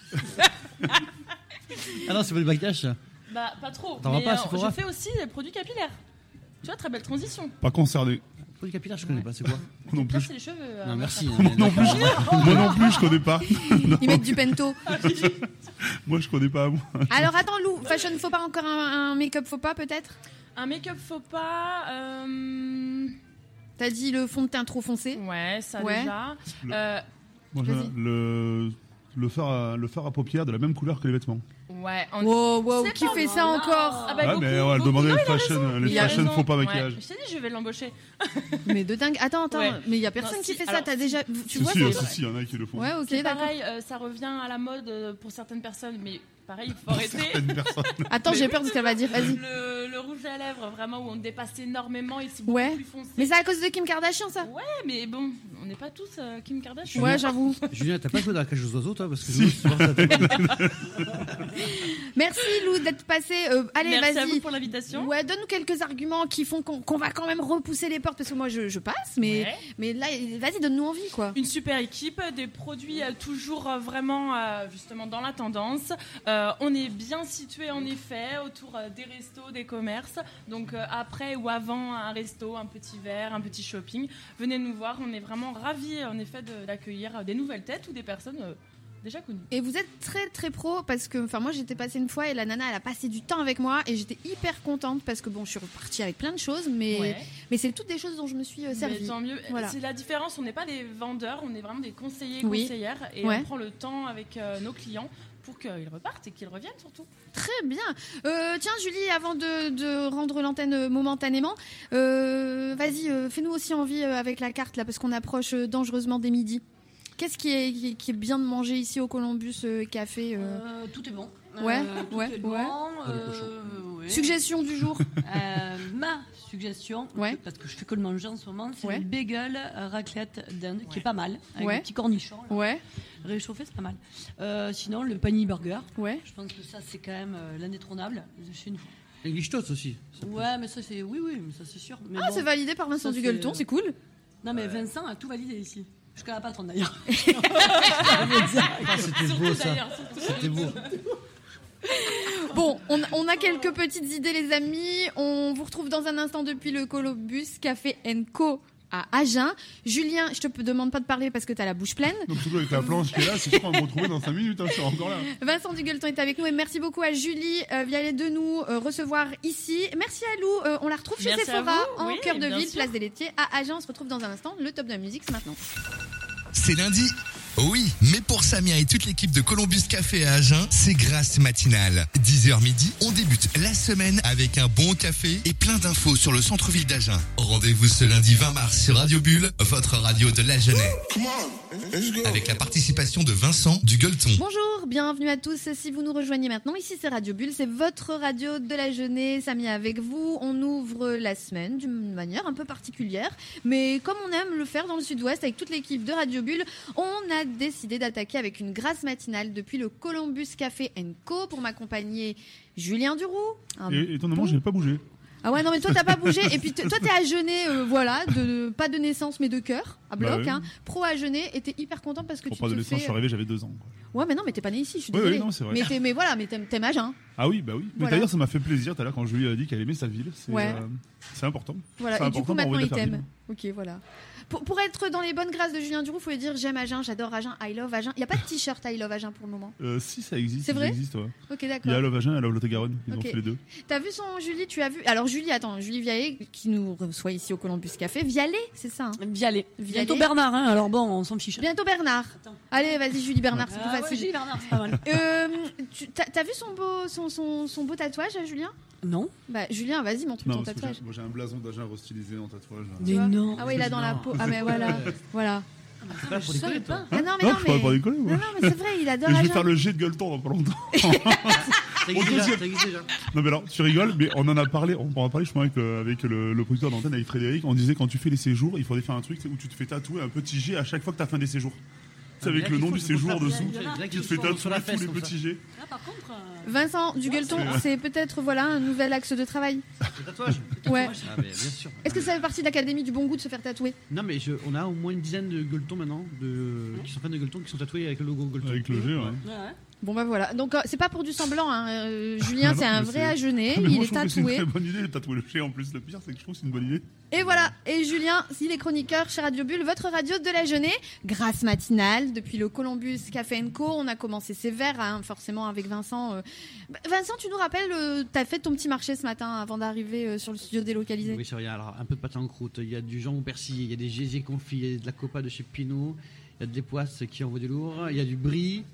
Ah non, c'est pas du maquillage, ça. Bah, pas trop. T'en vas Mais pas à Sephora je fais aussi des produits capillaires. Tu vois, très belle transition. Pas concerné. Produit capillaire, je connais pas, c'est quoi? Moi non plus. C'est les cheveux. Non, merci. Moi non plus. Moi non plus, je connais pas. Ils mettent du pento. Moi, je connais pas. Moi. Alors attends, Lou, fashion faux pas, encore un make-up faux pas peut-être? Un make-up faux pas. T'as dit le fond de teint trop foncé. Ouais, ça Ouais. déjà. Moi, Vas-y. le fer à paupières de la même couleur que les vêtements. Ouais, Ouais, Wow, C'est qui pas fait mal. ça encore? Ah bah, Ah, Goku, mais ouais, elle Goku, demandait non, les il a fashion, raison. les Il a fashion raison. font pas Ouais. maquillage. Je t'ai dit, je vais l'embaucher. Mais de dingue. Attends, Ouais. mais il y a personne Non, qui si, fait ça. alors, T'as déjà, tu vois? Si, ça- si, il y en a qui le font. Ouais, ok, C'est d'accord. pareil, ça revient à la mode pour certaines personnes, mais pareil, il faut arrêter. Certaines personnes. Attends, j'ai peur de ce qu'elle va dire. Vas-y. Le rouge à lèvres, vraiment, où on dépasse énormément et c'est beaucoup Ouais. plus foncé. Mais c'est à cause de Kim Kardashian, ça? Ouais, mais bon, on n'est pas tous Kim Kardashian. Ouais, j'avoue. Julien, t'as pas joué dans la cage aux oiseaux, toi? Parce que Si. sinon, ça te- Merci Lou d'être passé. Allez, Merci à vous vas-y. pour l'invitation. Ouais, donne-nous quelques arguments qui font qu'on va quand même repousser les portes parce que moi je passe, mais Ouais. mais là, vas-y, donne-nous envie quoi. Une super équipe, des produits toujours vraiment justement dans la tendance. On est bien situé en effet autour des restos, des commerces. Donc après ou avant un resto, un petit verre, un petit shopping, venez nous voir. On est vraiment ravis en effet d'accueillir des nouvelles têtes ou des personnes déjà connues. Et vous êtes très très pro parce que enfin moi j'étais passée une fois et la nana elle a passé du temps avec moi et j'étais hyper contente parce que bon je suis repartie avec plein de choses mais Ouais. mais c'est toutes des choses dont je me suis Mais servie. tant mieux. Voilà. C'est la différence. On n'est pas des vendeurs, on est vraiment des conseillers, Oui. conseillères, et Ouais. on prend le temps avec nos clients pour qu'ils repartent et qu'ils reviennent surtout. Très bien. Tiens Julie, avant de rendre l'antenne momentanément, vas-y fais-nous aussi envie avec la carte là parce qu'on approche dangereusement des midis. Qu'est-ce qui est bien de manger ici au Columbus Café Tout est bon. Ouais, Tout ouais, est ouais. bon. Ouais. Suggestion du jour. Ma suggestion, Ouais. parce que je fais que le manger en ce moment, c'est Ouais. le bagel raclette d'Inde, qui est pas mal, avec Ouais. des petits cornichons. là. Ouais, Réchauffé, c'est pas mal. Sinon, le panini burger, ouais. je pense que ça, c'est quand même l'indétrônable. Chez nous. Les glichtos aussi. Ouais, mais ça, c'est. Oui, mais ça, c'est sûr. Mais Ah, bon. c'est validé par Vincent Ça, Duguelton, c'est- c'est cool. Non, mais Vincent a tout validé ici. Jusqu'à la patronne d'ailleurs. Ah, c'était beau, ça. D'ailleurs, surtout. C'était beau. Bon, on a quelques petites idées, les amis. On vous retrouve dans un instant depuis le Columbus Café Co à Agen. Julien, je te demande pas de parler parce que tu as la bouche pleine. Donc surtout avec la planche qui est là, c'est sûr qu'on va me retrouver dans 5 minutes, hein, je suis encore là. Vincent Duguelton est avec nous et merci beaucoup à Julie Vialet de nous recevoir ici. Merci à Lou, on la retrouve chez Merci à Sephora vous. en Oui, cœur de bien ville, sûr. place des laitiers à Agen. On se retrouve dans un instant. Le top de la musique, c'est maintenant. C'est lundi. Oui, mais pour Samia et toute l'équipe de Columbus Café à Agen, c'est Grâce matinale. 10h midi, on débute la semaine avec un bon café et plein d'infos sur le centre-ville d'Agen. Rendez-vous ce lundi 20 mars sur Radio Bulle, votre radio de la jeunesse. Avec la participation de Vincent Duguelton. Bonjour, bienvenue à tous. Si vous nous rejoignez maintenant, ici c'est Radio Bulle, c'est votre radio de la jeunesse. Samia avec vous. On ouvre la semaine d'une manière un peu particulière, mais comme on aime le faire dans le Sud-Ouest avec toute l'équipe de Radio Bulle, on a décidé d'attaquer avec une grâce matinale depuis le Columbus Café Co pour m'accompagner Julien Duroux. Un Et étonnamment, bon- j'ai pas bougé. Ah ouais, non mais toi t'as pas bougé et puis toi t'es agenais, voilà, pas de naissance mais de cœur, à bloc, Bah oui. hein, pro agenais, et t'es hyper content parce que Pour tu pas de te naissance, je fais. suis arrivé, j'avais 2 ans. Quoi. Ouais mais non mais t'es pas né ici, je suis Oui, désolée. oui, non, c'est vrai. Mais voilà, mais t'aimes Agen. Ah oui, bah oui. Mais Voilà. d'ailleurs, ça m'a fait plaisir tout à l'heure quand Julie a dit qu'elle aimait sa ville. Ouais. C'est important. Voilà, C'est et du coup important pour maintenant envoyer il la faire t'aime. Ok, voilà. Pour être dans les bonnes grâces de Julien Duroux, il faut lui dire j'aime Agen, j'adore Agen, I love Agen. Il n'y a pas de t-shirt I love Agen pour le moment. Si ça existe, C'est vrai ça existe, ouais. Ok, Il y a d'accord. Love Agen et Love Lot-et-Garonne, ils Ok. ont fait les deux. T'as vu son Julie, tu as vu. Alors Julie Vialet qui nous reçoit ici au Columbus Café. Vialet, c'est ça. Hein Vialet. Vialet. Bientôt Bernard, hein, alors bon, on s'en fiche. Bientôt Bernard. Attends. Allez, vas-y Julie Bernard, c'est plus Ouais, facile. Gilles Bernard, c'est pas mal. T'as vu son beau tatouage, Julien? Non. Bah Julien, vas-y, montre-nous Non, ton parce que tatouage. moi j'ai un blason d'Agen restylisé en tatouage. là. Mais vois non. Ah ouais, il a dans la Non. peau. Ah mais voilà, voilà. C'est pas pour Je savais déconner, toi. pas. Ah non mais Non, non je pourrais pas mais. rigoler, moi. Non mais c'est vrai, il adore Et je vais Agen. faire le jet de gueuleton dans pas longtemps. Ça existe déjà, deuxième. ça existe déjà. Non mais alors, tu rigoles, mais on en a parlé, on en a parlé justement avec le producteur d'antenne, avec Frédéric, on disait quand tu fais les séjours, il faudrait faire un truc où tu te fais tatouer un petit G à chaque fois que tu as fait des séjours. C'est avec mais le là, nom il du faut séjour faire- dessous. il y en a Là, Tu qui te fais sont tatouer sur la tous fesse les comme ça. petits G. Là, par contre. Vincent Duguelton, c'est peut-être voilà un nouvel axe de travail. Le tatouage. Ouais. Ah, mais bien sûr. Est-ce que ça fait partie de l'académie du bon goût de se faire tatouer? Non, mais on a au moins une dizaine de gueuletons maintenant, qui sont fans de gueuletons, qui sont tatoués avec le logo gueuleton. Avec le G, ouais. Ouais. Bon bah voilà, donc c'est pas pour du semblant, hein. Julien c'est un Mais vrai c'est- agenais, Mais il moi, est je trouve que c'est une tatoué. très bonne idée de tatouer le G en plus. Le pire, c'est que je trouve que c'est une bonne idée. Et voilà, et Julien, il est chroniqueur chez Radio Bulle, votre radio de la jeunesse, grâce matinale, depuis le Columbus Café Co. On a commencé sévère, hein, forcément avec Vincent. Vincent, tu nous rappelles, t'as fait ton petit marché ce matin avant d'arriver sur le studio délocalisé. Oui, c'est vrai. Alors, un peu de pâté en croûte, il y a du jambon persillé, il y a des GG confits, il y a de la copa de chez Pinot, il y a des poisses qui envoient du lourd, il y a du brie,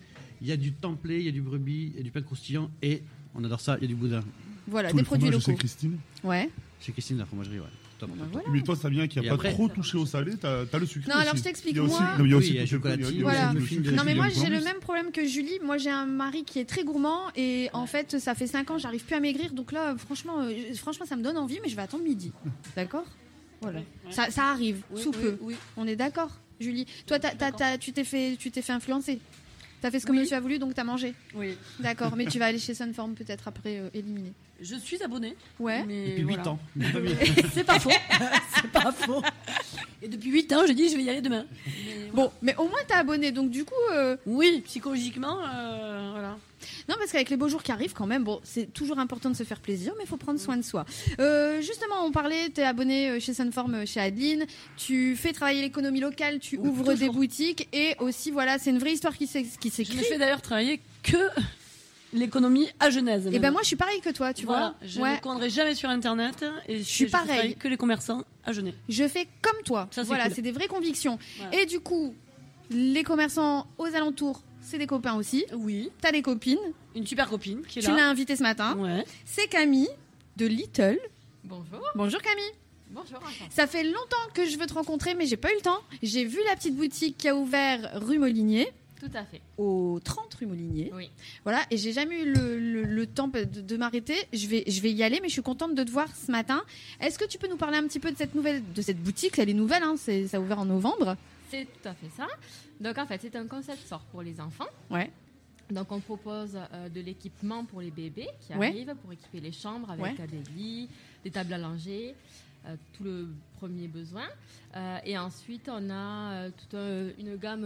Il y a du templé, il y a du brebis, il y a du pain croustillant et on adore ça, il y a du boudin. Voilà, Tout des le produits fromage, locaux. c'est Christine. Ouais. Chez Christine, la fromagerie, ouais. Top. Bon, bah, voilà. Mais toi, Samia, qui Et n'a pas après- trop touché au salé, t'as le sucre. Non, aussi. alors je t'explique, Il y a aussi- moi- non, il y a aussi Oui, il y a le sucre, chocolatine, il y a voilà. aussi le muffins sucre, de- Non mais il y a moi le j'ai le Columbus. même problème que Julie. Moi j'ai un mari qui est très gourmand et en fait ça fait 5 ans j'arrive plus à maigrir donc là franchement ça me donne envie mais je vais attendre midi. D'accord. Voilà. Ça arrive sous peu. Oui. On est d'accord, Julie. Toi tu t'es fait influencer. T'as fait ce que Oui. monsieur a voulu donc t'as mangé. Oui. D'accord. Mais tu vas aller chez Sunform peut-être après éliminer. Je suis abonnée. Ouais. Mais Depuis 8 voilà. ans. C'est pas faux. C'est pas faux. Et depuis 8 ans, j'ai dit je vais y aller demain. Mais Bon mais au moins t'as abonné donc du coup. oui, psychologiquement, voilà. Non, parce qu'avec les beaux jours qui arrivent, quand même, bon, c'est toujours important de se faire plaisir, mais il faut prendre soin de soi. Justement, on parlait, t'es abonné chez Sunform, chez Adeline, tu fais travailler l'économie locale, tu Oui, ouvres des toujours. boutiques, et aussi, voilà, c'est une vraie histoire qui Je ne s'écrit. fais d'ailleurs travailler que l'économie à Genèse. Et même. ben moi, je suis pareil que toi, tu Voilà, vois. je Ouais, ne commanderai jamais sur Internet et je suis fais pareil. travailler que les commerçants à Genève. je fais comme toi. Ça, c'est Voilà, cool. c'est des vraies convictions. Voilà. Et du coup, les commerçants aux alentours, c'est des copains aussi. Oui, T'as des copines. une super copine qui est Tu là. l'as invitée ce matin. Ouais. C'est Camille de Little. Bonjour. Bonjour Camille. Bonjour. Vincent. Ça fait longtemps que je veux te rencontrer, mais j'ai pas eu le temps. J'ai vu la petite boutique qui a ouvert rue Molinier, Tout à fait. au 30 rue Molinier. Oui. Voilà, et j'ai jamais eu le temps de m'arrêter. Je vais y aller, mais je suis contente de te voir ce matin. Est-ce que tu peux nous parler un petit peu de cette boutique? Elle est nouvelle, hein, ça a ouvert en novembre. C'est tout à fait ça. Donc en fait, c'est un concept store pour les enfants. Ouais. Donc on propose de l'équipement pour les bébés qui Ouais. arrivent pour équiper les chambres avec Ouais. des lits, des tables à langer, tout le premier besoin. Et ensuite on a toute une gamme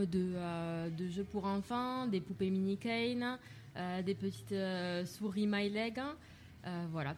de jeux pour enfants, des poupées mini Kane, des petites souris My Leg. Voilà,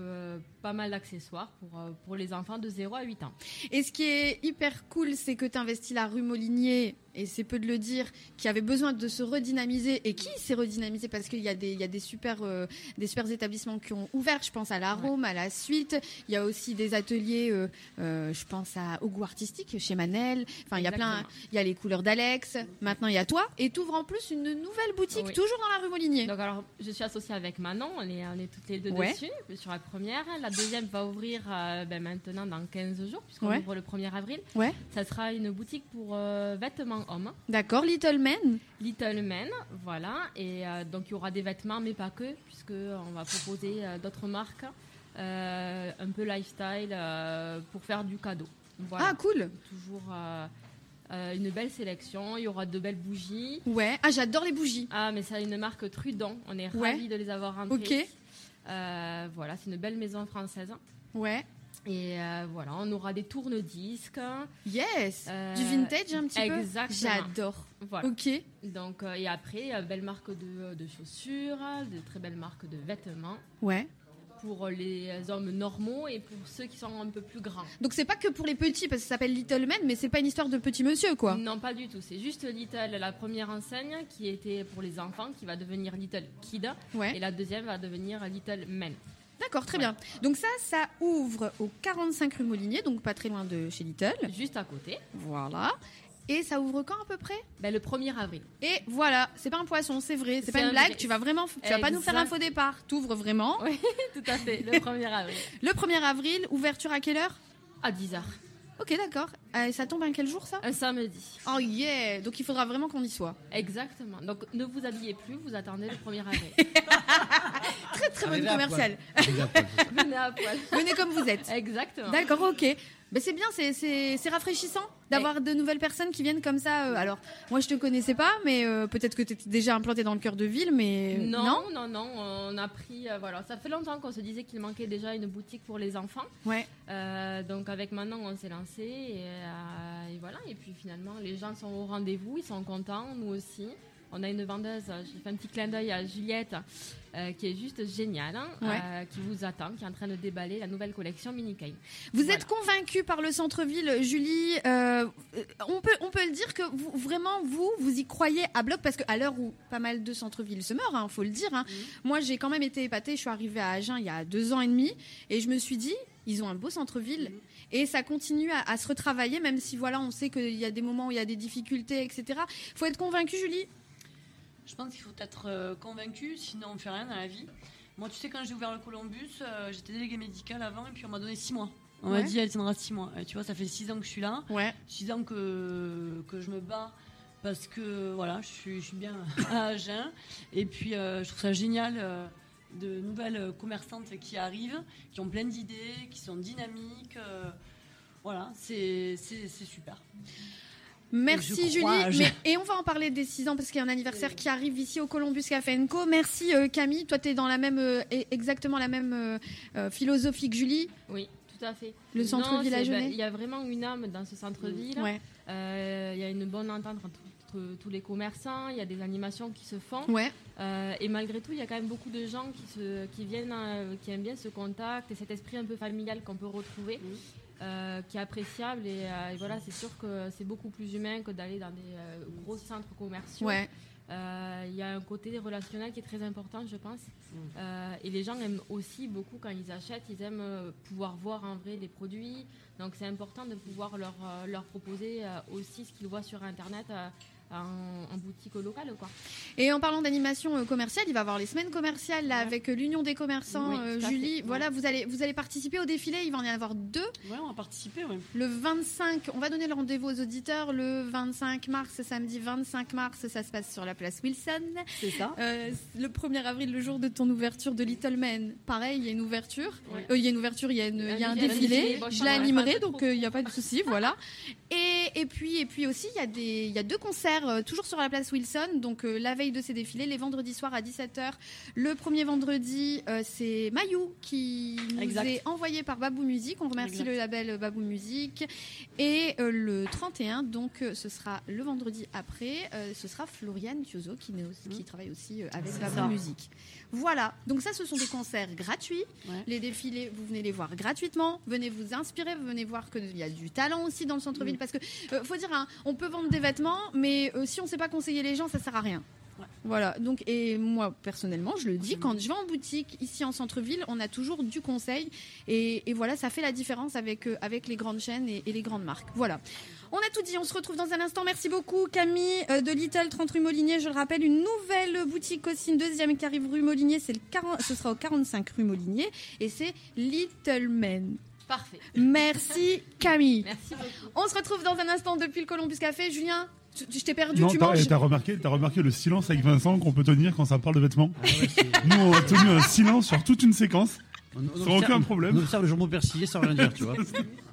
pas mal d'accessoires pour les enfants de 0 à 8 ans. Et ce qui est hyper cool, c'est que tu investis la rue Molinier, et c'est peu de le dire, qui avait besoin de se redynamiser, et qui s'est redynamisé parce qu'il y a des super établissements qui ont ouvert. Je pense à l'Arôme, à la Suite. Il y a aussi des ateliers, je pense au goût artistique chez Manel. Enfin, il y a Exactement. il y a les couleurs d'Alex. Maintenant, il y a toi, et tu ouvres en plus une nouvelle boutique, Oui. toujours dans la rue Molinier. Donc alors, je suis associée avec Manon, on est toutes les deux Ouais. dessus, sur la première. La deuxième va ouvrir maintenant dans 15 jours, puisqu'on Ouais. ouvre le 1er avril. Ouais. Ça sera une boutique pour vêtements hommes, D'accord, Little Men. Little Men, voilà. Et donc il y aura des vêtements, mais pas que, puisqu'on va proposer d'autres marques, un peu lifestyle, pour faire du cadeau. Voilà. Ah, cool. Toujours une belle sélection, il y aura de belles bougies. Ouais. Ah, j'adore les bougies. Ah, mais c'est une marque Trudon, on est Ouais. ravis de les avoir rentrées. Ok. Voilà, c'est une belle maison française. Ouais. Et voilà, on aura des tourne-disques. Yes. Euh, Du vintage un petit peu. exactement. J'adore. Voilà. Ok. Donc, et après, belle marque de chaussures, de très belles marques de vêtements Ouais. pour les hommes normaux et pour ceux qui sont un peu plus grands. Donc c'est pas que pour les petits parce que ça s'appelle Little Men, mais c'est pas une histoire de petit monsieur quoi. Non, pas du tout. C'est juste Little, la première enseigne qui était pour les enfants, qui va devenir Little Kid. Ouais. Et la deuxième va devenir Little Men. D'accord, très bien. Donc ça ouvre au 45 rue Molinier, donc pas très loin de chez Little. Juste à côté. Voilà. Et ça ouvre quand à peu près? Ben, le 1er avril. Et voilà, c'est pas un poisson, c'est vrai, c'est pas C'est une un blague, vrai. tu vas pas nous faire un faux départ, t'ouvres vraiment. Oui, tout à fait. Le 1er avril. Le 1er avril, ouverture à quelle heure? À 10h. Ok, d'accord. Et ça tombe à quel jour ça? Un samedi. Oh yeah, donc il faudra vraiment qu'on y soit. Exactement. Donc ne vous habillez plus, vous attendez le 1er avril. Très bonne Arrivez à commerciale. poil. Arrivez à poil. Venez à poil. Venez comme vous êtes. Exactement. D'accord, ok. Ben c'est bien, c'est rafraîchissant d'avoir de nouvelles personnes qui viennent comme ça. Alors, moi je te connaissais pas, mais peut-être que tu étais déjà implanté dans le cœur de ville, mais Non, on a pris. Voilà, ça fait longtemps qu'on se disait qu'il manquait déjà une boutique pour les enfants. Ouais. Donc avec Manon, on s'est lancé et voilà. Et puis finalement, les gens sont au rendez-vous, ils sont contents, nous aussi. On a une vendeuse, j'ai fait un petit clin d'œil à Juliette, qui est juste géniale, hein, Ouais. qui vous attend, qui est en train de déballer la nouvelle collection Mini Kane. Vous Voilà. êtes convaincue par le centre-ville, Julie. On peut le dire que vous y croyez à bloc parce qu'à l'heure où pas mal de centre-villes se meurent, faut le dire. Moi, j'ai quand même été épatée. Je suis arrivée à Agen il y a 2 ans et demi et je me suis dit, ils ont un beau centre-ville et ça continue à se retravailler, même si voilà, on sait qu'il y a des moments où il y a des difficultés, etc. Faut être convaincu, Julie. Je pense qu'il faut être convaincu, sinon on ne fait rien dans la vie. Moi, tu sais, quand j'ai ouvert le Columbus, j'étais déléguée médicale avant et puis on m'a donné 6 mois. On m'a dit, elle tiendra 6 mois. Et tu vois, ça fait 6 ans que je suis là. 6 ans que je me bats parce que voilà, je suis bien à Agen. Et puis, je trouve ça génial de nouvelles commerçantes qui arrivent, qui ont plein d'idées, qui sont dynamiques. Voilà, c'est super. Merci Julie. Et on va en parler des 6 ans parce qu'il y a un anniversaire qui arrive ici au Columbus Café & Co. Merci Camille. Toi, tu es dans la même, exactement la même philosophie que Julie. Oui, tout à fait. Le centre-ville agenais. Il y a vraiment une âme dans ce centre-ville. Ouais. Il y a une bonne entente entre tous les commerçants. Il y a des animations qui se font. Ouais. Et malgré tout, il y a quand même beaucoup de gens qui viennent, qui aiment bien ce contact et cet esprit un peu familial qu'on peut retrouver. Qui est appréciable et voilà, c'est sûr que c'est beaucoup plus humain que d'aller dans des gros centres commerciaux. Ouais. Il y a un côté relationnel qui est très important, je pense. Et les gens aiment aussi beaucoup quand ils achètent, ils aiment pouvoir voir en vrai les produits. Donc c'est important de pouvoir leur proposer aussi ce qu'ils voient sur Internet en boutique locale, quoi. Et en parlant d'animation commerciale, il va y avoir les semaines commerciales là, avec l'Union des commerçants. Julie, voilà, vous allez participer au défilé. Il va en y avoir 2. Ouais, on va participer. Ouais. Le 25, on va donner le rendez-vous aux auditeurs. Le 25 mars, samedi 25 mars, ça se passe sur la place Wilson. C'est ça. Le 1er avril, le jour de ton ouverture de Little Men, pareil, il y a une ouverture. Il y a une ouverture, il y a un défilé. Je l'animerai, donc il n'y a pas de souci, voilà. Et puis aussi, il y a 2 concerts. Toujours sur la place Wilson, donc la veille de ces défilés, les vendredis soirs à 17h. Le premier vendredi, c'est Mayou qui nous est envoyé par Babou Musique. On remercie le label Babou Musique. Et le 31, donc ce sera le vendredi après, ce sera Floriane Thiozo qui travaille aussi avec Babou Musique. Voilà, donc ça ce sont des concerts gratuits. Les défilés, vous venez les voir gratuitement. Venez vous inspirer, venez voir qu'il y a du talent aussi dans le centre-ville. Parce que, faut dire, hein, on peut vendre des vêtements, mais si on ne sait pas conseiller les gens, ça ne sert à rien. Voilà, donc, et moi personnellement, je le dis, quand je vais en boutique ici en centre-ville, on a toujours du conseil. Et voilà, ça fait la différence avec les grandes chaînes et les grandes marques. Voilà. On a tout dit, on se retrouve dans un instant. Merci beaucoup Camille de Little 30 rue Molinier. Je le rappelle, une nouvelle boutique aussi, une deuxième qui arrive rue Molinier. Ce sera au 45 rue Molinier et c'est Little Men. Parfait. Merci Camille. Merci beaucoup. On se retrouve dans un instant depuis le Columbus Café. Julien, je t'ai perdu, non, tu manges. T'as remarqué le silence avec Vincent qu'on peut tenir quand ça parle de vêtements. Nous, on a tenu un silence sur toute une séquence. Sans aucun problème. On observe le jambon persillé sans rien dire, tu vois.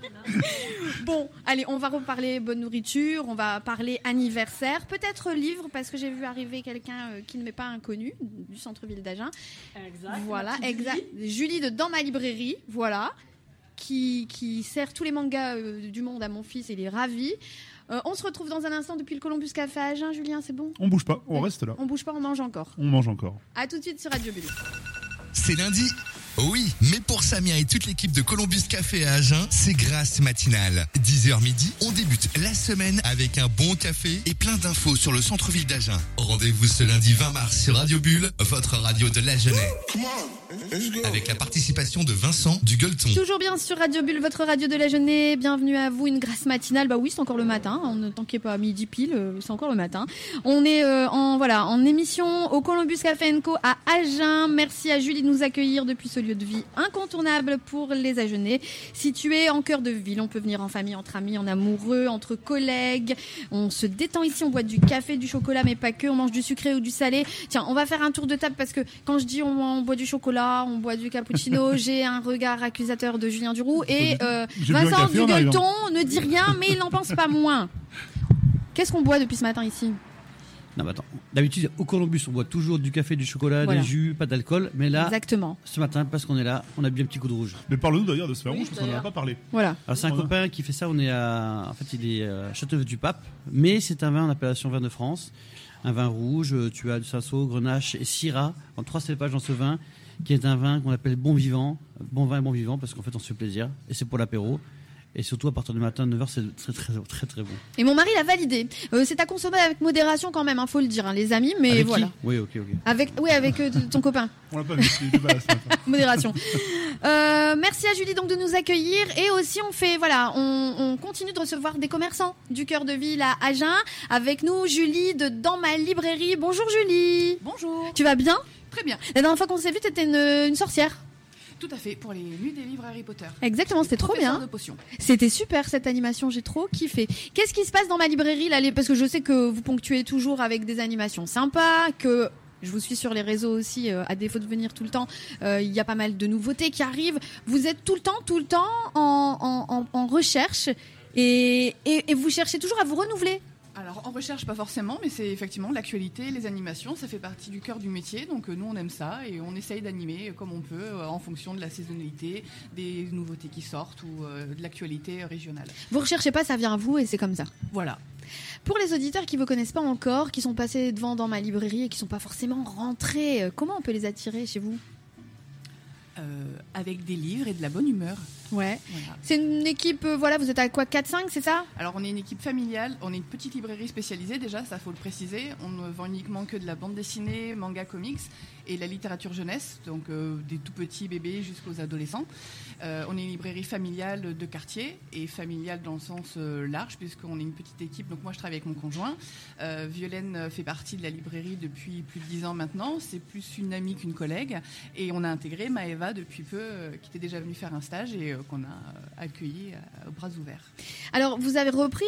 Bon, allez, on va reparler bonne nourriture, on va parler anniversaire, peut-être livre, parce que j'ai vu arriver quelqu'un qui ne m'est pas inconnu, du centre-ville d'Agen. Exact. Voilà, exact. Julie de Dans ma librairie, voilà, qui sert tous les mangas du monde à mon fils, et il est ravi. On se retrouve dans un instant depuis le Columbus Café à Agen, Julien, c'est bon ? On bouge pas, on reste là. On bouge pas, on mange encore. On mange encore. À tout de suite sur Radio Bulle. C'est lundi. Oui, mais pour Samia et toute l'équipe de Columbus Café à Agen, c'est Grâce matinale. 10h midi, on débute la semaine avec un bon café et plein d'infos sur le centre-ville d'Agen. Rendez-vous ce lundi 20 mars sur Radio Bulle, votre radio de l'Agenais. Avec la participation de Vincent du Gueuleton. Toujours bien sur Radio Bulle, votre radio de l'Agenais. Bienvenue à vous, une Grâce matinale. Bah oui, c'est encore le matin. On ne t'inquiète pas, à midi pile, c'est encore le matin. On est en émission au Columbus Café & Co à Agen. Merci à Julie de nous accueillir depuis ce lieu de vie incontournable pour les Agenais. Situé en cœur de ville, on peut venir en famille, entre amis, en amoureux, entre collègues. On se détend ici, on boit du café, du chocolat, mais pas que. On mange du sucré ou du salé. Tiens, on va faire un tour de table parce que quand je dis on boit du chocolat, on boit du cappuccino, j'ai un regard accusateur de Julien Duroux et Vincent du Gueuleton ne dit rien, mais il n'en pense pas moins. Qu'est-ce qu'on boit depuis ce matin ici ? Non, mais attends. D'habitude, au Columbus, on boit toujours du café, du chocolat, des jus, pas d'alcool. Mais là, exactement. Ce matin, parce qu'on est là, on a bu un petit coup de rouge. Mais parle-nous d'ailleurs de ce vin rouge, parce qu'on n'en a pas parlé. Voilà. Alors, c'est un copain qui fait ça. On est en fait, il est à Châteauneuf-du-Pape. Mais c'est un vin en appellation vin de France. Un vin rouge. Tu as du Cinsault, Grenache et Syrah. En 3 cépages dans ce vin, qui est un vin qu'on appelle bon vivant. Bon vin et bon vivant, parce qu'en fait, on se fait plaisir. Et c'est pour l'apéro. Et surtout à partir du matin, 9h, c'est très très très très bon. Et mon mari l'a validé. C'est à consommer avec modération quand même, faut le dire, les amis. Mais Avec voilà. qui Oui, ok. Avec ton copain. On l'a pas vu, c'est du ballast, hein. Modération. Merci à Julie donc de nous accueillir et aussi on continue de recevoir des commerçants du cœur de ville à Agen. Avec nous Julie de Dans ma librairie. Bonjour Julie. Bonjour. Tu vas bien? Très bien. La dernière fois qu'on s'est vu, t'étais une sorcière. Tout à fait, pour les nuits des livres Harry Potter. Exactement, c'était trop Professeur bien. de potions. C'était super cette animation, j'ai trop kiffé. Qu'est-ce qui se passe dans ma librairie là, parce que je sais que vous ponctuez toujours avec des animations sympas, que je vous suis sur les réseaux aussi, à défaut de venir tout le temps, il y a pas mal de nouveautés qui arrivent. Vous êtes tout le temps en recherche et vous cherchez toujours à vous renouveler. Alors, en recherche, pas forcément, mais c'est effectivement l'actualité, les animations, ça fait partie du cœur du métier. Donc, nous, on aime ça et on essaye d'animer comme on peut en fonction de la saisonnalité, des nouveautés qui sortent ou de l'actualité régionale. Vous recherchez pas, ça vient à vous et c'est comme ça. Voilà. Pour les auditeurs qui ne vous connaissent pas encore, qui sont passés devant dans ma librairie et qui ne sont pas forcément rentrés, comment on peut les attirer chez vous ? Avec des livres et de la bonne humeur. Ouais. Voilà. C'est une équipe, vous êtes à quoi, 4-5, c'est ça ? Alors, on est une équipe familiale, on est une petite librairie spécialisée déjà, ça faut le préciser. On ne vend uniquement que de la bande dessinée, manga, comics et la littérature jeunesse, donc des tout petits bébés jusqu'aux adolescents. On est une librairie familiale de quartier et familiale dans le sens large puisqu'on est une petite équipe. Donc moi je travaille avec mon conjoint. Violaine fait partie de la librairie depuis plus de 10 ans maintenant. C'est plus une amie qu'une collègue. Et on a intégré Maëva depuis peu qui était déjà venue faire un stage et qu'on a accueilli aux bras ouverts. Alors vous avez repris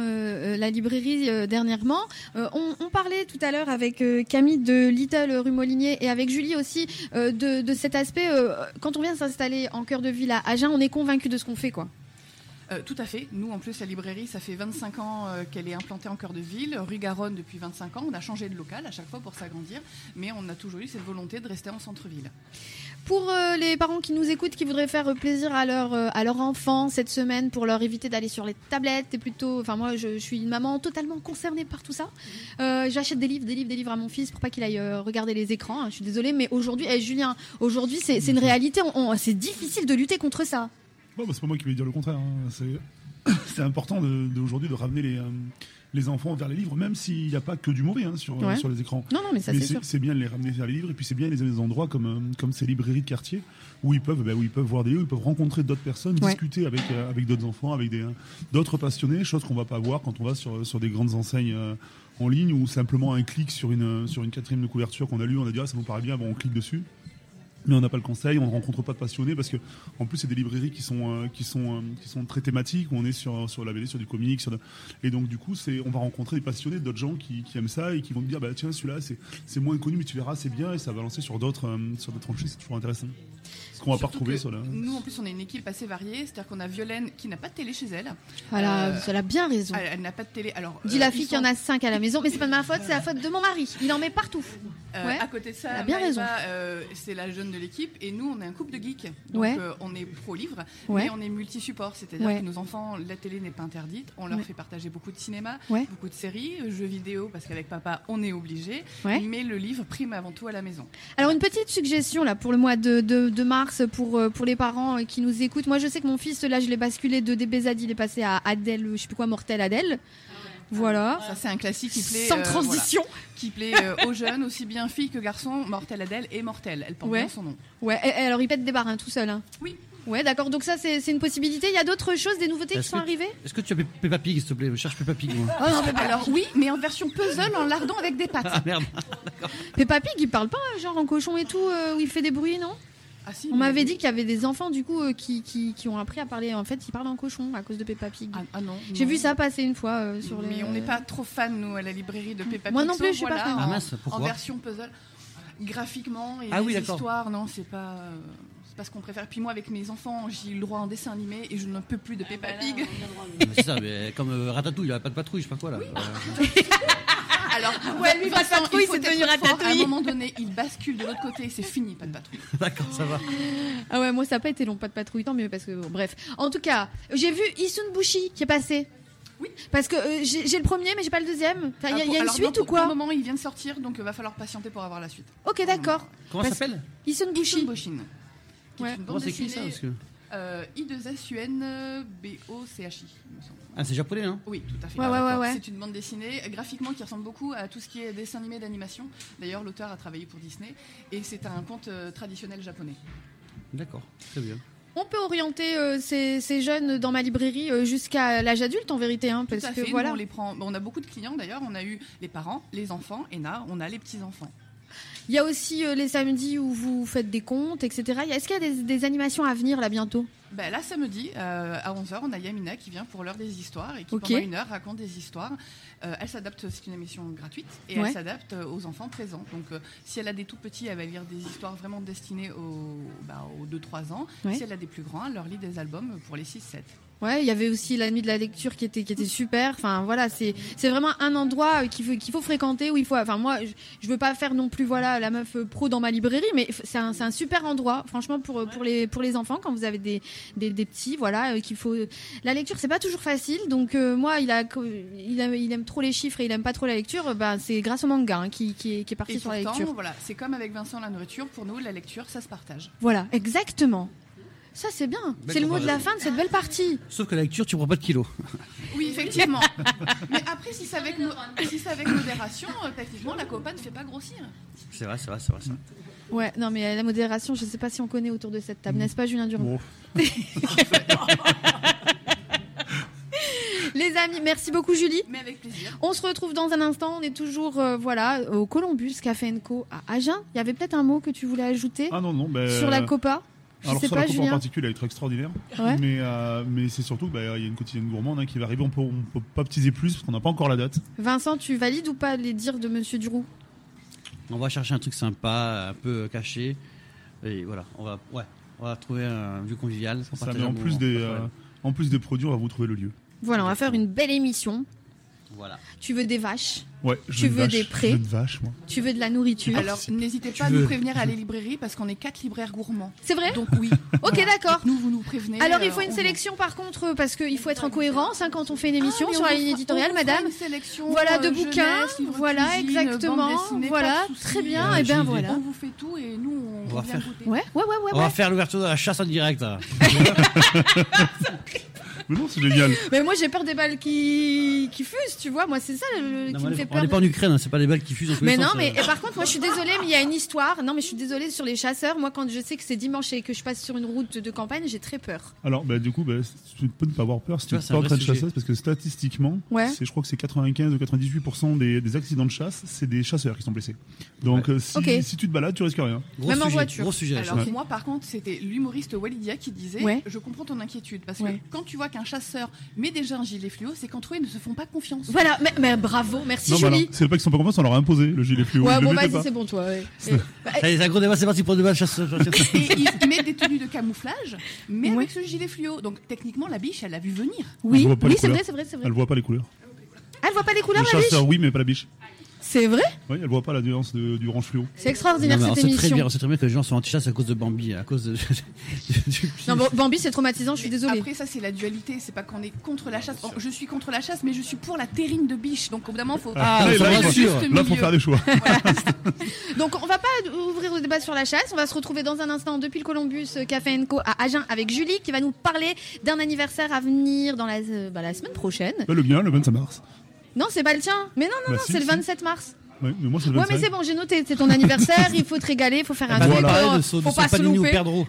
la librairie dernièrement. On parlait tout à l'heure avec Camille de Little rue Molinier et avec Julie aussi de cet aspect. Quand on vient s'installer en cœur de ville à Agen, on est convaincu de ce qu'on fait, quoi. Tout à fait. Nous, en plus, la librairie, ça fait 25 ans qu'elle est implantée en cœur de ville. Rue Garonne, depuis 25 ans. On a changé de local à chaque fois pour s'agrandir. Mais on a toujours eu cette volonté de rester en centre-ville. Pour les parents qui nous écoutent, qui voudraient faire plaisir à leur enfant cette semaine, pour leur éviter d'aller sur les tablettes, et plutôt, enfin moi je suis une maman totalement concernée par tout ça. J'achète des livres à mon fils pour pas qu'il aille regarder les écrans. Je suis désolée, mais aujourd'hui, Julien, aujourd'hui c'est une réalité. C'est difficile de lutter contre ça. Bon, c'est pas moi qui vais dire le contraire. Hein. C'est important aujourd'hui de ramener les enfants vers les livres, même s'il n'y a pas que du mauvais sur les écrans. Non, mais ça, c'est sûr. C'est bien de les ramener vers les livres, et puis c'est bien de les amener dans des endroits comme ces librairies de quartier où ils peuvent voir des livres, ils peuvent rencontrer d'autres personnes, discuter avec d'autres enfants, avec d'autres passionnés, chose qu'on va pas voir quand on va sur des grandes enseignes en ligne, ou simplement un clic sur une quatrième de couverture qu'on a lu, on a dit ça nous paraît bien, on clique dessus. Mais on n'a pas le conseil, on ne rencontre pas de passionnés parce que, en plus, c'est des librairies qui sont très thématiques, où on est sur la BD, sur du comics, et donc du coup, on va rencontrer des passionnés, d'autres gens qui aiment ça et qui vont te dire, tiens, celui-là, c'est moins connu, mais tu verras, c'est bien, et ça va lancer sur d'autres franchises, c'est toujours intéressant. Ce qu'on va pas retrouver sur la. Nous, en plus, on est une équipe assez variée, c'est-à-dire qu'on a Violaine qui n'a pas de télé chez elle. Elle a bien raison. Elle n'a pas de télé. Alors, dis la fille qu'il y en a 5 à la maison, mais c'est pas de ma faute, c'est la faute de mon mari. Il en met partout. À côté de ça, elle a bien raison. C'est la jeune de l'équipe, et nous, on est un couple de geeks. Donc, on est pro-livre, mais on est multi-support, c'est-à-dire que nos enfants, la télé n'est pas interdite. On leur fait partager beaucoup de cinéma, beaucoup de séries, jeux vidéo, parce qu'avec papa, on est obligé. Mais le livre prime avant tout à la maison. Alors, une petite suggestion là pour le mois de mars pour les parents qui nous écoutent. Moi, je sais que mon fils, là, je l'ai basculé de DBZ, il est passé à Adèle, je sais plus quoi, Mortel Adèle. Voilà. Ça, c'est un classique qui plaît. Sans transition. Qui plaît aux jeunes, aussi bien filles que garçons. Mortel Adèle et Mortel. Elle porte bien son nom. Ouais. Et alors, il pète des barres tout seul. Hein. Oui. Ouais, d'accord. Donc ça, c'est une possibilité. Il y a d'autres choses, des nouveautés qui sont arrivées ? Est-ce que tu as Peppa Pig, s'il te plaît ? Je cherche Peppa Pig. Moi. Oh, non, alors oui, mais en version puzzle, en lardon avec des pattes. Ah merde. D'accord. Peppa Pig, il parle pas genre en cochon et tout, où il fait des bruits, non ? Ah, si, on m'avait dit qu'il y avait des enfants du coup qui ont appris à parler. En fait, ils parlent en cochon à cause de Peppa Pig. Ah non. J'ai vu ça passer une fois sur les. Mais on n'est pas trop fan nous à la librairie de Peppa Pig. Moi non plus, je suis pas fan. Ah mince, pourquoi ? En version puzzle, graphiquement et les histoires, non, c'est pas ce qu'on préfère. Puis moi, avec mes enfants, j'ai eu le droit en dessin animé et je ne peux plus de Peppa Pig. C'est ça, mais comme Ratatouille, il n'y a pas de patrouille, je sais pas quoi là. Oui. Alors, lui, pas de patrouille, c'est devenu Ratatouille. À un moment donné, il bascule de l'autre côté et c'est fini, pas de patrouille. D'accord, ça va. Ah ouais, moi ça n'a pas été long, pas de patrouille, tant mieux parce que bref. En tout cas, j'ai vu Isun Bushi qui est passé. Oui. Parce que j'ai le premier, mais j'ai pas le deuxième. Il y a une suite ou quoi ? Pour le moment, il vient de sortir, donc va falloir patienter pour avoir la suite. Ok, d'accord. Comment ça s'appelle ? Isun Bushi. Bushin. Comment c'est écrit ça parce que... I2SUNBOCHI, il me semble. Ah, c'est japonais, non? Oui, tout à fait. Ouais. C'est une bande dessinée graphiquement qui ressemble beaucoup à tout ce qui est dessin animé d'animation. D'ailleurs, l'auteur a travaillé pour Disney et c'est un conte traditionnel japonais. D'accord, très bien. On peut orienter ces jeunes dans ma librairie jusqu'à l'âge adulte en vérité, hein, parce Tout à que fait. voilà. Nous, on les prend. On a beaucoup de clients d'ailleurs. On a eu les parents, les enfants, et là, on a les petits-enfants. Il y a aussi les samedis où vous faites des contes, etc. Est-ce qu'il y a des animations à venir là bientôt? Là, samedi, à 11h, on a Yamina qui vient pour l'heure des histoires et qui, Ok. pendant une heure, raconte des histoires. Elle s'adapte, c'est une émission gratuite, et Ouais. elle s'adapte aux enfants présents. Donc, si elle a des tout petits, elle va lire des histoires vraiment destinées aux 2-3 ans. Ouais. Si elle a des plus grands, elle leur lit des albums pour les 6-7. Ouais, il y avait aussi la nuit de la lecture qui était super. Enfin voilà, c'est vraiment un endroit qu'il faut fréquenter où il faut. Enfin moi, je veux pas faire non plus voilà la meuf pro dans ma librairie, mais c'est un super endroit, franchement pour les enfants quand vous avez des petits voilà qu'il faut. La lecture c'est pas toujours facile, donc moi il aime trop les chiffres et il aime pas trop la lecture. C'est grâce au manga hein, qui est parti Et sur pourtant, la lecture. voilà, c'est comme avec Vincent la nourriture. Pour nous, la lecture, ça se partage. Voilà, exactement. Ça c'est bien. Belle C'est le mot de la comparaison. fin de cette belle partie. Sauf que la lecture, tu prends pas de kilos. Oui, effectivement. Mais après, si c'est avec modération, effectivement, la copa ne fait pas grossir. C'est vrai. Ouais, non mais la modération, je sais pas si on connaît autour de cette table, n'est-ce pas Julien Durand? Bon. Les amis, merci beaucoup Julie. Mais avec plaisir. On se retrouve dans un instant, on est toujours au Columbus Café & Co à Agen. Il y avait peut-être un mot que tu voulais ajouter Ah non, sur la copa? Je Alors sais sur pas la coupe en Julien. particulier, elle est très extraordinaire. Ouais. Mais c'est surtout qu'il y a une quotidienne gourmande qui va arriver. On peut pas teaser plus parce qu'on n'a pas encore la date. Vincent, tu valides ou pas les dires de Monsieur Duroux? On va chercher un truc sympa, un peu caché. Et voilà, on va trouver un lieu convivial. pour Ça, partager mais un moment. en plus des produits, on va vous trouver le lieu. Voilà, on va faire une belle émission. Voilà. Tu veux des vaches? Ouais, Tu veux des prés? Je veux une vache, moi. Tu veux de la nourriture? Alors, n'hésitez pas à veux- nous prévenir à la librairie parce qu'on est 4 libraires gourmands. C'est vrai? Donc oui. Ok, d'accord. Donc, vous nous prévenez. Alors il faut une on- sélection par contre parce qu'il faut être en cohérence hein, quand on fait une émission Ah, mais sur on la vous ligne fera- éditoriale, on vous fera madame. une sélection, Voilà, de jeunesse, bouquins, livres voilà, cuisine, exactement, bande dessinée, voilà, pas de soucis. très bien, Ouais, et j'ai ben une idée. voilà. On vous fait tout et nous on va vient faire- goûter. Ouais. On va faire l'ouverture de la chasse en direct. Mais non, c'est génial. Mais moi j'ai peur des balles qui fusent, tu vois, moi c'est ça qui me fait On peur. n'est pas en Ukraine, hein, c'est pas les balles qui fusent. dans tous les Mais non, sens, mais et par contre, moi je suis désolée, mais il y a une histoire. Non, mais je suis désolée sur les chasseurs. Moi, quand je sais que c'est dimanche et que je passe sur une route de campagne, j'ai très peur. Alors, du coup, tu peux ne pas avoir peur si tu vois, n'es c'est pas un en train de vrai chasser, sujet. parce que statistiquement, Ouais. je crois que c'est 95 ou 98% des accidents de chasse, c'est des chasseurs qui sont blessés. Donc, Ok. si tu te balades, tu risques rien. Gros Même en sujet, voiture. Gros sujet. la Alors chasse. moi par contre c'était l'humoriste Walidia qui disait Ouais. je comprends ton inquiétude parce Ouais. que quand tu vois qu'un chasseur met déjà un gilet fluo c'est qu'entre eux ils ne se font pas confiance. Voilà, mais bravo, merci Non, mais alors, Julie. c'est pas qu'ils sont pas confiants, on leur a imposé le gilet fluo. Ouais, Ils le bon, mettaient vas-y, pas. c'est bon, toi. Ouais. Allez, c'est un gros débat, c'est parti pour le débat de chasse. Et ils mettent des tenues de camouflage mais Ouais. avec ce gilet fluo. Donc techniquement la biche elle l'a vu venir. Oui, Elle voit pas les oui, c'est couleurs. vrai, c'est vrai. Elle voit pas les couleurs. Ah, elle voit pas les couleurs, Le la biche. chasseur, oui, mais pas la biche. C'est vrai. Oui, elle voit pas la nuance du orange fluo. C'est extraordinaire Non, mais cette on sait émission. très bien que les gens sont anti-chasse à cause de Bambi, à cause de. Non, bon, Bambi, c'est traumatisant. Je suis désolée. Après ça c'est la dualité, c'est pas qu'on est contre la chasse. Bon, je suis contre la chasse mais je suis pour la terrine de biche. Donc au bout d'un moment faut Ah, Là, ça là, me il rassure. faut- là, faut faire des choix. Donc, on va pas ouvrir le débat sur la chasse. On va se retrouver dans un instant depuis le Columbus Café & Co à Agen avec Julie qui va nous parler d'un anniversaire à venir dans la semaine prochaine. Le mien, le 25 mars. Non, c'est pas le tien. Mais non, Bah, c'est si, le si. 27 mars. Ouais, mais moi, c'est le Ouais, 25. mais c'est bon, j'ai noté. C'est ton anniversaire. Il faut te régaler. Il faut faire un Bah, truc. voilà. parler de Faut son pas se panini ou louper. perdreau.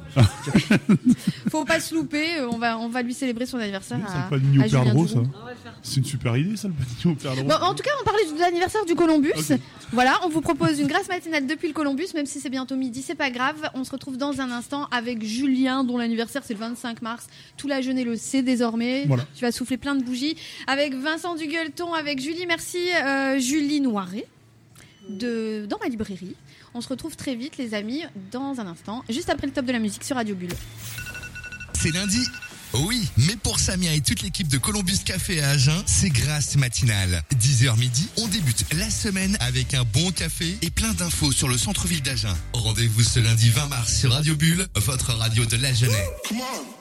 Faut pas se louper. On va lui célébrer son anniversaire C'est à le panini au Julien perdreau, Duroux. ça. C'est une super idée, ça, le panini au perdreau. Bon, en tout cas, on parlait de l'anniversaire du Columbus. Ok. Voilà, on vous propose une grasse matinale depuis le Columbus, même si c'est bientôt midi, c'est pas grave. On se retrouve dans un instant avec Julien, dont l'anniversaire c'est le 25 mars. Tout la jeunesse le sait désormais. Voilà. Tu vas souffler plein de bougies. Avec Vincent Duguelton, avec Julie, merci Julie Noiret dans ma librairie. On se retrouve très vite, les amis, dans un instant, juste après le top de la musique sur Radio Bulle. C'est lundi. Oui, mais pour Samia et toute l'équipe de Columbus Café à Agen, c'est Grasse Matinale. 10h midi, on débute la semaine avec un bon café et plein d'infos sur le centre-ville d'Agen. Rendez-vous ce lundi 20 mars sur Radio Bulle, votre radio de la jeunesse.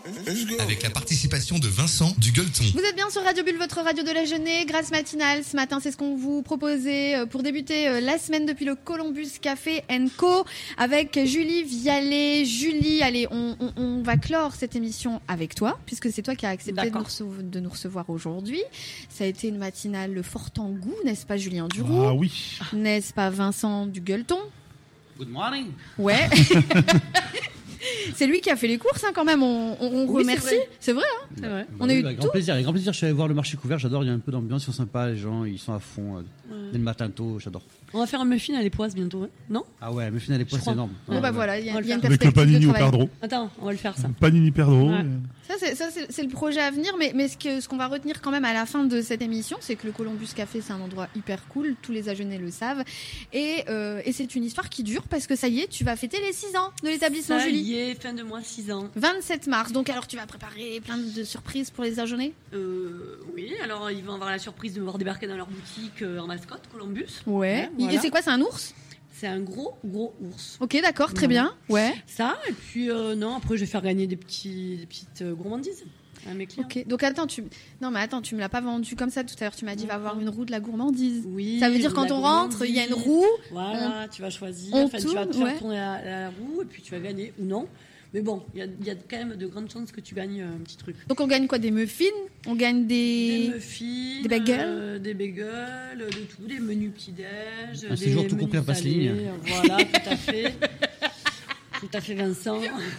Avec la participation de Vincent du Gueuleton. Vous êtes bien sur Radio Bulle, votre radio de la jeunesse, Grâce matinale. Ce matin, c'est ce qu'on vous proposait pour débuter la semaine depuis le Columbus Café Co. avec Julie Vialet. Julie, allez, on va clore cette émission avec toi, puisque c'est toi qui as accepté de nous recevoir aujourd'hui. Ça a été une matinale forte en goût, n'est-ce pas, Julien Duroux? Ah oui. N'est-ce pas, Vincent du Gueuleton? Good morning. Ouais. C'est lui qui a fait les courses, hein, quand même. On Oui, remercie. C'est vrai, hein. C'est vrai. On a eu avec tout. grand plaisir. Avec grand plaisir, je suis allé voir le marché couvert. J'adore. Il y a un peu d'ambiance, ils sont sympas. Les gens, ils sont à fond. Dès le matin tôt, j'adore. On va faire un muffin à l'époise bientôt, hein, non? Ah ouais, mais finalement, Je c'est crois. énorme. Bon, Ouais, bah ouais. voilà, il y a On va le une faire. Avec le perspective panini de au travail. perdreau. Attends, on va le faire ça. Panini perdreau. Ouais. Ça, c'est le projet à venir, mais ce qu'on va retenir quand même à la fin de cette émission, c'est que le Columbus Café, c'est un endroit hyper cool, tous les Agenais le savent, et c'est une histoire qui dure, parce que ça y est, tu vas fêter les 6 ans de l'établissement, Ça Julie. y est, fin de mois, 6 ans. 27 mars, donc alors tu vas préparer plein de surprises pour les Agenais? Oui, alors ils vont avoir la surprise de me voir débarquer dans leur boutique en mascotte, Columbus. Ouais. Voilà. Et c'est quoi, c'est un ours? C'est un gros ours. Ok, d'accord, très Voilà. bien. Ouais. Ça, et puis non, après je vais faire gagner des petites gourmandises à mes clients. Ok, donc attends, tu me l'as pas vendu comme ça tout à l'heure, tu m'as dit va avoir une roue de la gourmandise. Oui. Ça veut dire de quand la on rentre, il y a une gourmandise. roue. Voilà, tu vas choisir, on tu vas te tourne, faire ouais. tourner la roue et puis tu vas gagner ou non. Mais bon, il y a quand même de grandes chances que tu gagnes un petit truc. Donc on gagne quoi? Des muffins? On gagne Des des... muffins, des bagels des bagels, de tout, des menus petit-déj, Un des séjour tout menus complet à Passe-Ligne. salés, Voilà, tout à fait. Tout à fait, Vincent.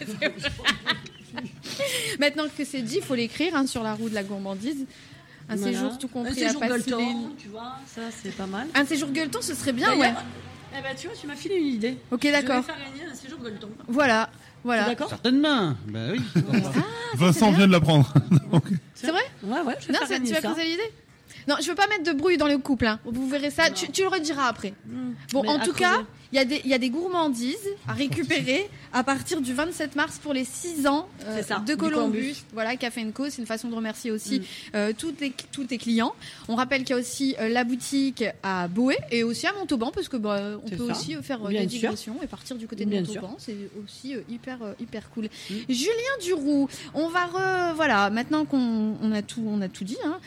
Maintenant que c'est dit, il faut l'écrire hein, sur la roue de la gourmandise. Un Voilà. séjour tout compris un à séjour Passe-Ligne. Gueuleton, tu vois, ça c'est pas mal. Un séjour gueuleton, ce serait bien, ouais. D'ailleurs, eh ben, tu vois, tu m'as filé une idée. Ok, Je vais d'accord. faire gagner un séjour Gueuleton. Voilà, T'es voilà. d'accord? Certainement. Ben oui. Vincent vient de l'apprendre. C'est vrai? Ouais, je vais Non, faire tu gagner vas ça. creuser l'idée? Non, je veux pas mettre de brouille dans le couple. Hein. Vous verrez ça. Non. Tu le rediras après. Bon, Mais en à tout creuser. cas, il y a des gourmandises à récupérer à partir du 27 mars pour les 6 ans C'est ça, de du Columbus. Columbus. Voilà, Café Co. C'est une façon de remercier aussi tous tes clients. On rappelle qu'il y a aussi la boutique à Boé et aussi à Montauban parce que on C'est peut ça. aussi faire Bien des sûr. digressions et partir du côté de Bien Montauban. C'est aussi hyper cool. Julien Duroux, on va voilà, maintenant qu'on a tout dit. Hein,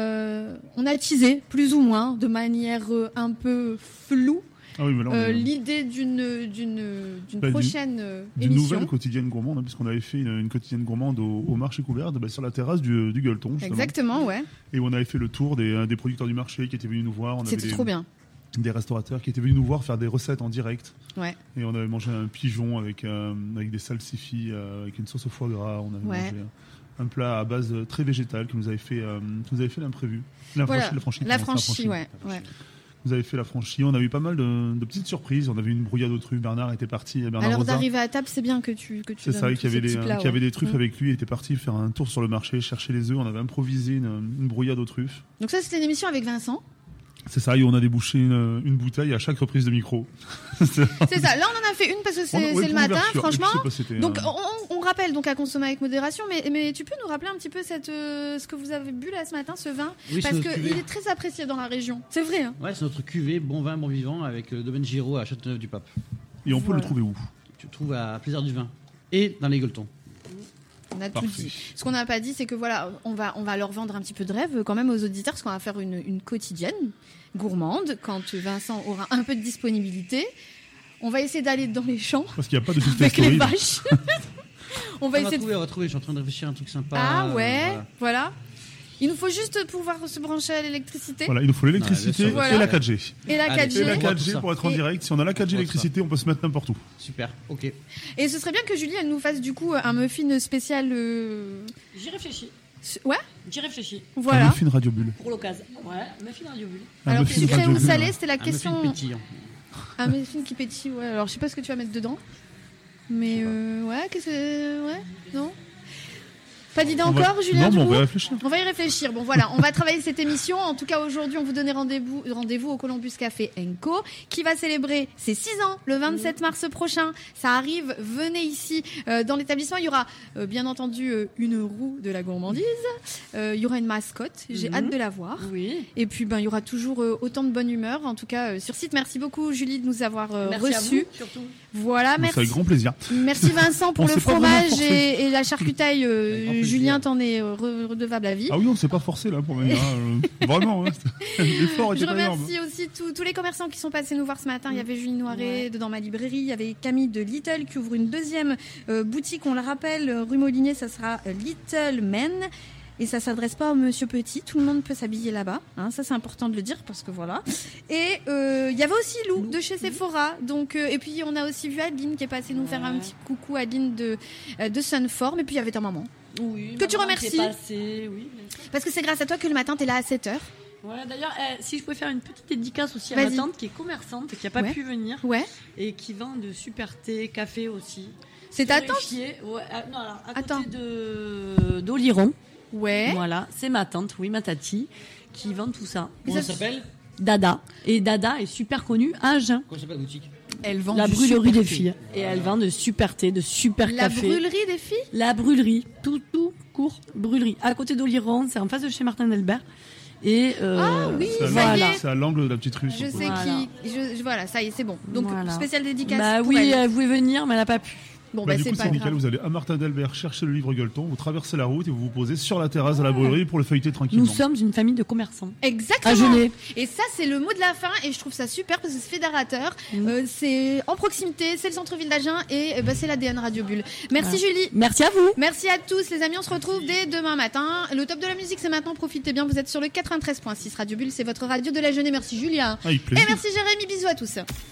on a teasé plus ou moins de manière un peu floue Ah oui, mais là, on est- l'idée d'une prochaine d'une émission. nouvelle quotidienne gourmande, hein, puisqu'on avait fait une quotidienne gourmande au marché couvert, sur la terrasse du Gueuleton. Justement. Exactement, ouais. Et où on avait fait le tour des producteurs du marché qui étaient venus nous voir. On avait C'était trop bien. des restaurateurs qui étaient venus nous voir faire des recettes en direct. Ouais. Et on avait mangé un pigeon avec des salsifis, avec une sauce au foie gras. On avait Ouais. mangé un plat à base très végétal qui nous avait fait l'imprévu. Voilà. La La franchie, ouais. Vous avez fait la franchie. On a eu pas mal de petites surprises. On avait une brouillade aux truffes. Bernard était parti. Bernard Alors Rosa. d'arriver à table, c'est bien que tu C'est ça, donnes qui tous ces petits plats, qui avait ouais. des truffes avec lui. Il était parti faire un tour sur le marché, chercher les œufs. On avait improvisé une brouillade aux truffes. Donc ça, c'était une émission avec Vincent. C'est ça, et on a débouché une bouteille à chaque reprise de micro. C'est ça. Là, on en a fait une parce que c'est le matin, franchement. Donc on rappelle donc à consommer avec modération, mais tu peux nous rappeler un petit peu ce que vous avez bu là ce matin, ce vin, Oui, parce c'est notre cuvée. qu'il est très apprécié dans la région. C'est vrai. Hein. Ouais, c'est notre cuvée Bon Vin, Bon Vivant avec le domaine Giraud à Châteauneuf-du-Pape. Et on peut Voilà. le trouver où? Tu le trouves à Plaisir du Vin et dans les Gueuletons. On a Parfait. tout dit. Ce qu'on n'a pas dit, c'est que voilà, on va leur vendre un petit peu de rêve quand même aux auditeurs, parce qu'on va faire une quotidienne gourmande quand Vincent aura un peu de disponibilité. On va essayer d'aller dans les champs Parce qu'il n'y a pas de avec les story. vaches. On va essayer de... On va trouver. Je suis en train de réfléchir à un truc sympa. Ah ouais, Voilà. voilà. Il nous faut juste pouvoir se brancher à l'électricité Voilà, il nous faut l'électricité Ouais, bien sûr. et la 4G. et la Allez, 4G. Et la On voit tout 4G ça. pour être en Et- direct. Si on a la 4G On voit électricité, on peut se mettre n'importe où. Super, ok. Et ce serait bien que Julie, elle nous fasse du coup un muffin spécial. J'y réfléchis. Ouais, J'y réfléchis. Un voilà. muffin Radio Bulle. Pour l'occasion. Ouais, muffin radio bulle. Un Alors, muffin sucré Radio ou Bulle. salé, c'était la Un question. muffin pétillant. Un muffin qui pétille, ouais. Alors, je sais pas ce que tu vas mettre dedans. Mais, ouais, qu'est-ce que. Ouais, non? Pas d'idée encore, Julien? Non, mais du on coup va y réfléchir. On va y réfléchir. Bon voilà, on va travailler cette émission. En tout cas, aujourd'hui, on vous donnait rendez-vous au Columbus Café &Co, qui va célébrer ses 6 ans le 27 mars prochain. Ça arrive, venez ici dans l'établissement. Il y aura bien entendu une roue de la gourmandise. Il y aura une mascotte. J'ai hâte de la voir. Oui. Et puis, il y aura toujours autant de bonne humeur. En tout cas, sur site. Merci beaucoup, Julie, de nous avoir Merci à reçus. vous, surtout. Voilà, C'est merci. avec grand plaisir. Merci Vincent pour On le s'est pas vraiment fromage forcé. et la charcutaille. Julien, t'en es redevable à vie. Ah oui, on s'est pas forcé là pour venir. Vraiment, ouais. L'effort était Je pas énorme. remercie aussi tous les commerçants qui sont passés nous voir ce matin. Il y avait Julie Noiret dans ma librairie, il y avait Camille de Little qui ouvre une deuxième boutique, on le rappelle, rue Molinier, ça sera Little Men. Et ça s'adresse pas au monsieur petit, tout le monde peut s'habiller là-bas, hein, ça c'est important de le dire parce que voilà. Et il y avait aussi Lou de chez Sephora, donc et puis on a aussi vu Adeline qui est passée nous faire un petit coucou, Adeline de Sunform, et puis il y avait ta maman. Oui, Que tu maman remercies. qui est passée, oui. Parce que c'est grâce à toi que le matin t'es là à 7h. Voilà, d'ailleurs, si je pouvais faire une petite dédicace aussi à Vas-y. ma tante qui est commerçante, qui n'a pas Ouais. pu venir Ouais. et qui vend de super thé, café aussi. C'est ta tante? Vérifiez. Ouais, non, alors, à Attends. côté d'Oliron. Ouais. Voilà, c'est ma tante, oui, ma tati, qui vend tout ça. Et Comment ça- ça s'appelle? Dada. Et Dada est super connue à Agen. Comment s'appelle la boutique? Elle vend La du brûlerie super des thé. filles. Et elle vend de super thé, de super La café. brûlerie des filles? La brûlerie. Tout court. Brûlerie. À côté d'Oliron, c'est en face de chez Martin Delbert. Et Ah oui, C'est à ça y l'angle- est. c'est à l'angle de la petite rue. Je sais Voilà. voilà, ça y est, c'est bon. Donc, Voilà. spécial dédicace bah pour oui, elle. elle voulait venir, mais elle n'a pas pu. Bon, Bah, du c'est coup, pas c'est nickel. grave. Vous allez à Martin Delbert chercher le livre Gueuleton, vous traversez la route et vous vous posez sur la terrasse de la brûlerie pour le feuilleter tranquillement. Nous sommes une famille de commerçants. Exactement. À Genève. Et ça, c'est le mot de la fin et je trouve ça super parce que c'est fédérateur. C'est en proximité, c'est le centre-ville d'Agen et c'est l'ADN Radio Bulle. Merci Julie. Merci à vous. Merci à tous les amis, on se retrouve dès demain matin. Le top de la musique c'est maintenant, profitez bien, vous êtes sur le 93.6 Radio Bulle, c'est votre radio de la jeunesse. Merci Julien. Avec Et plaisir. merci Jérémy, bisous à tous.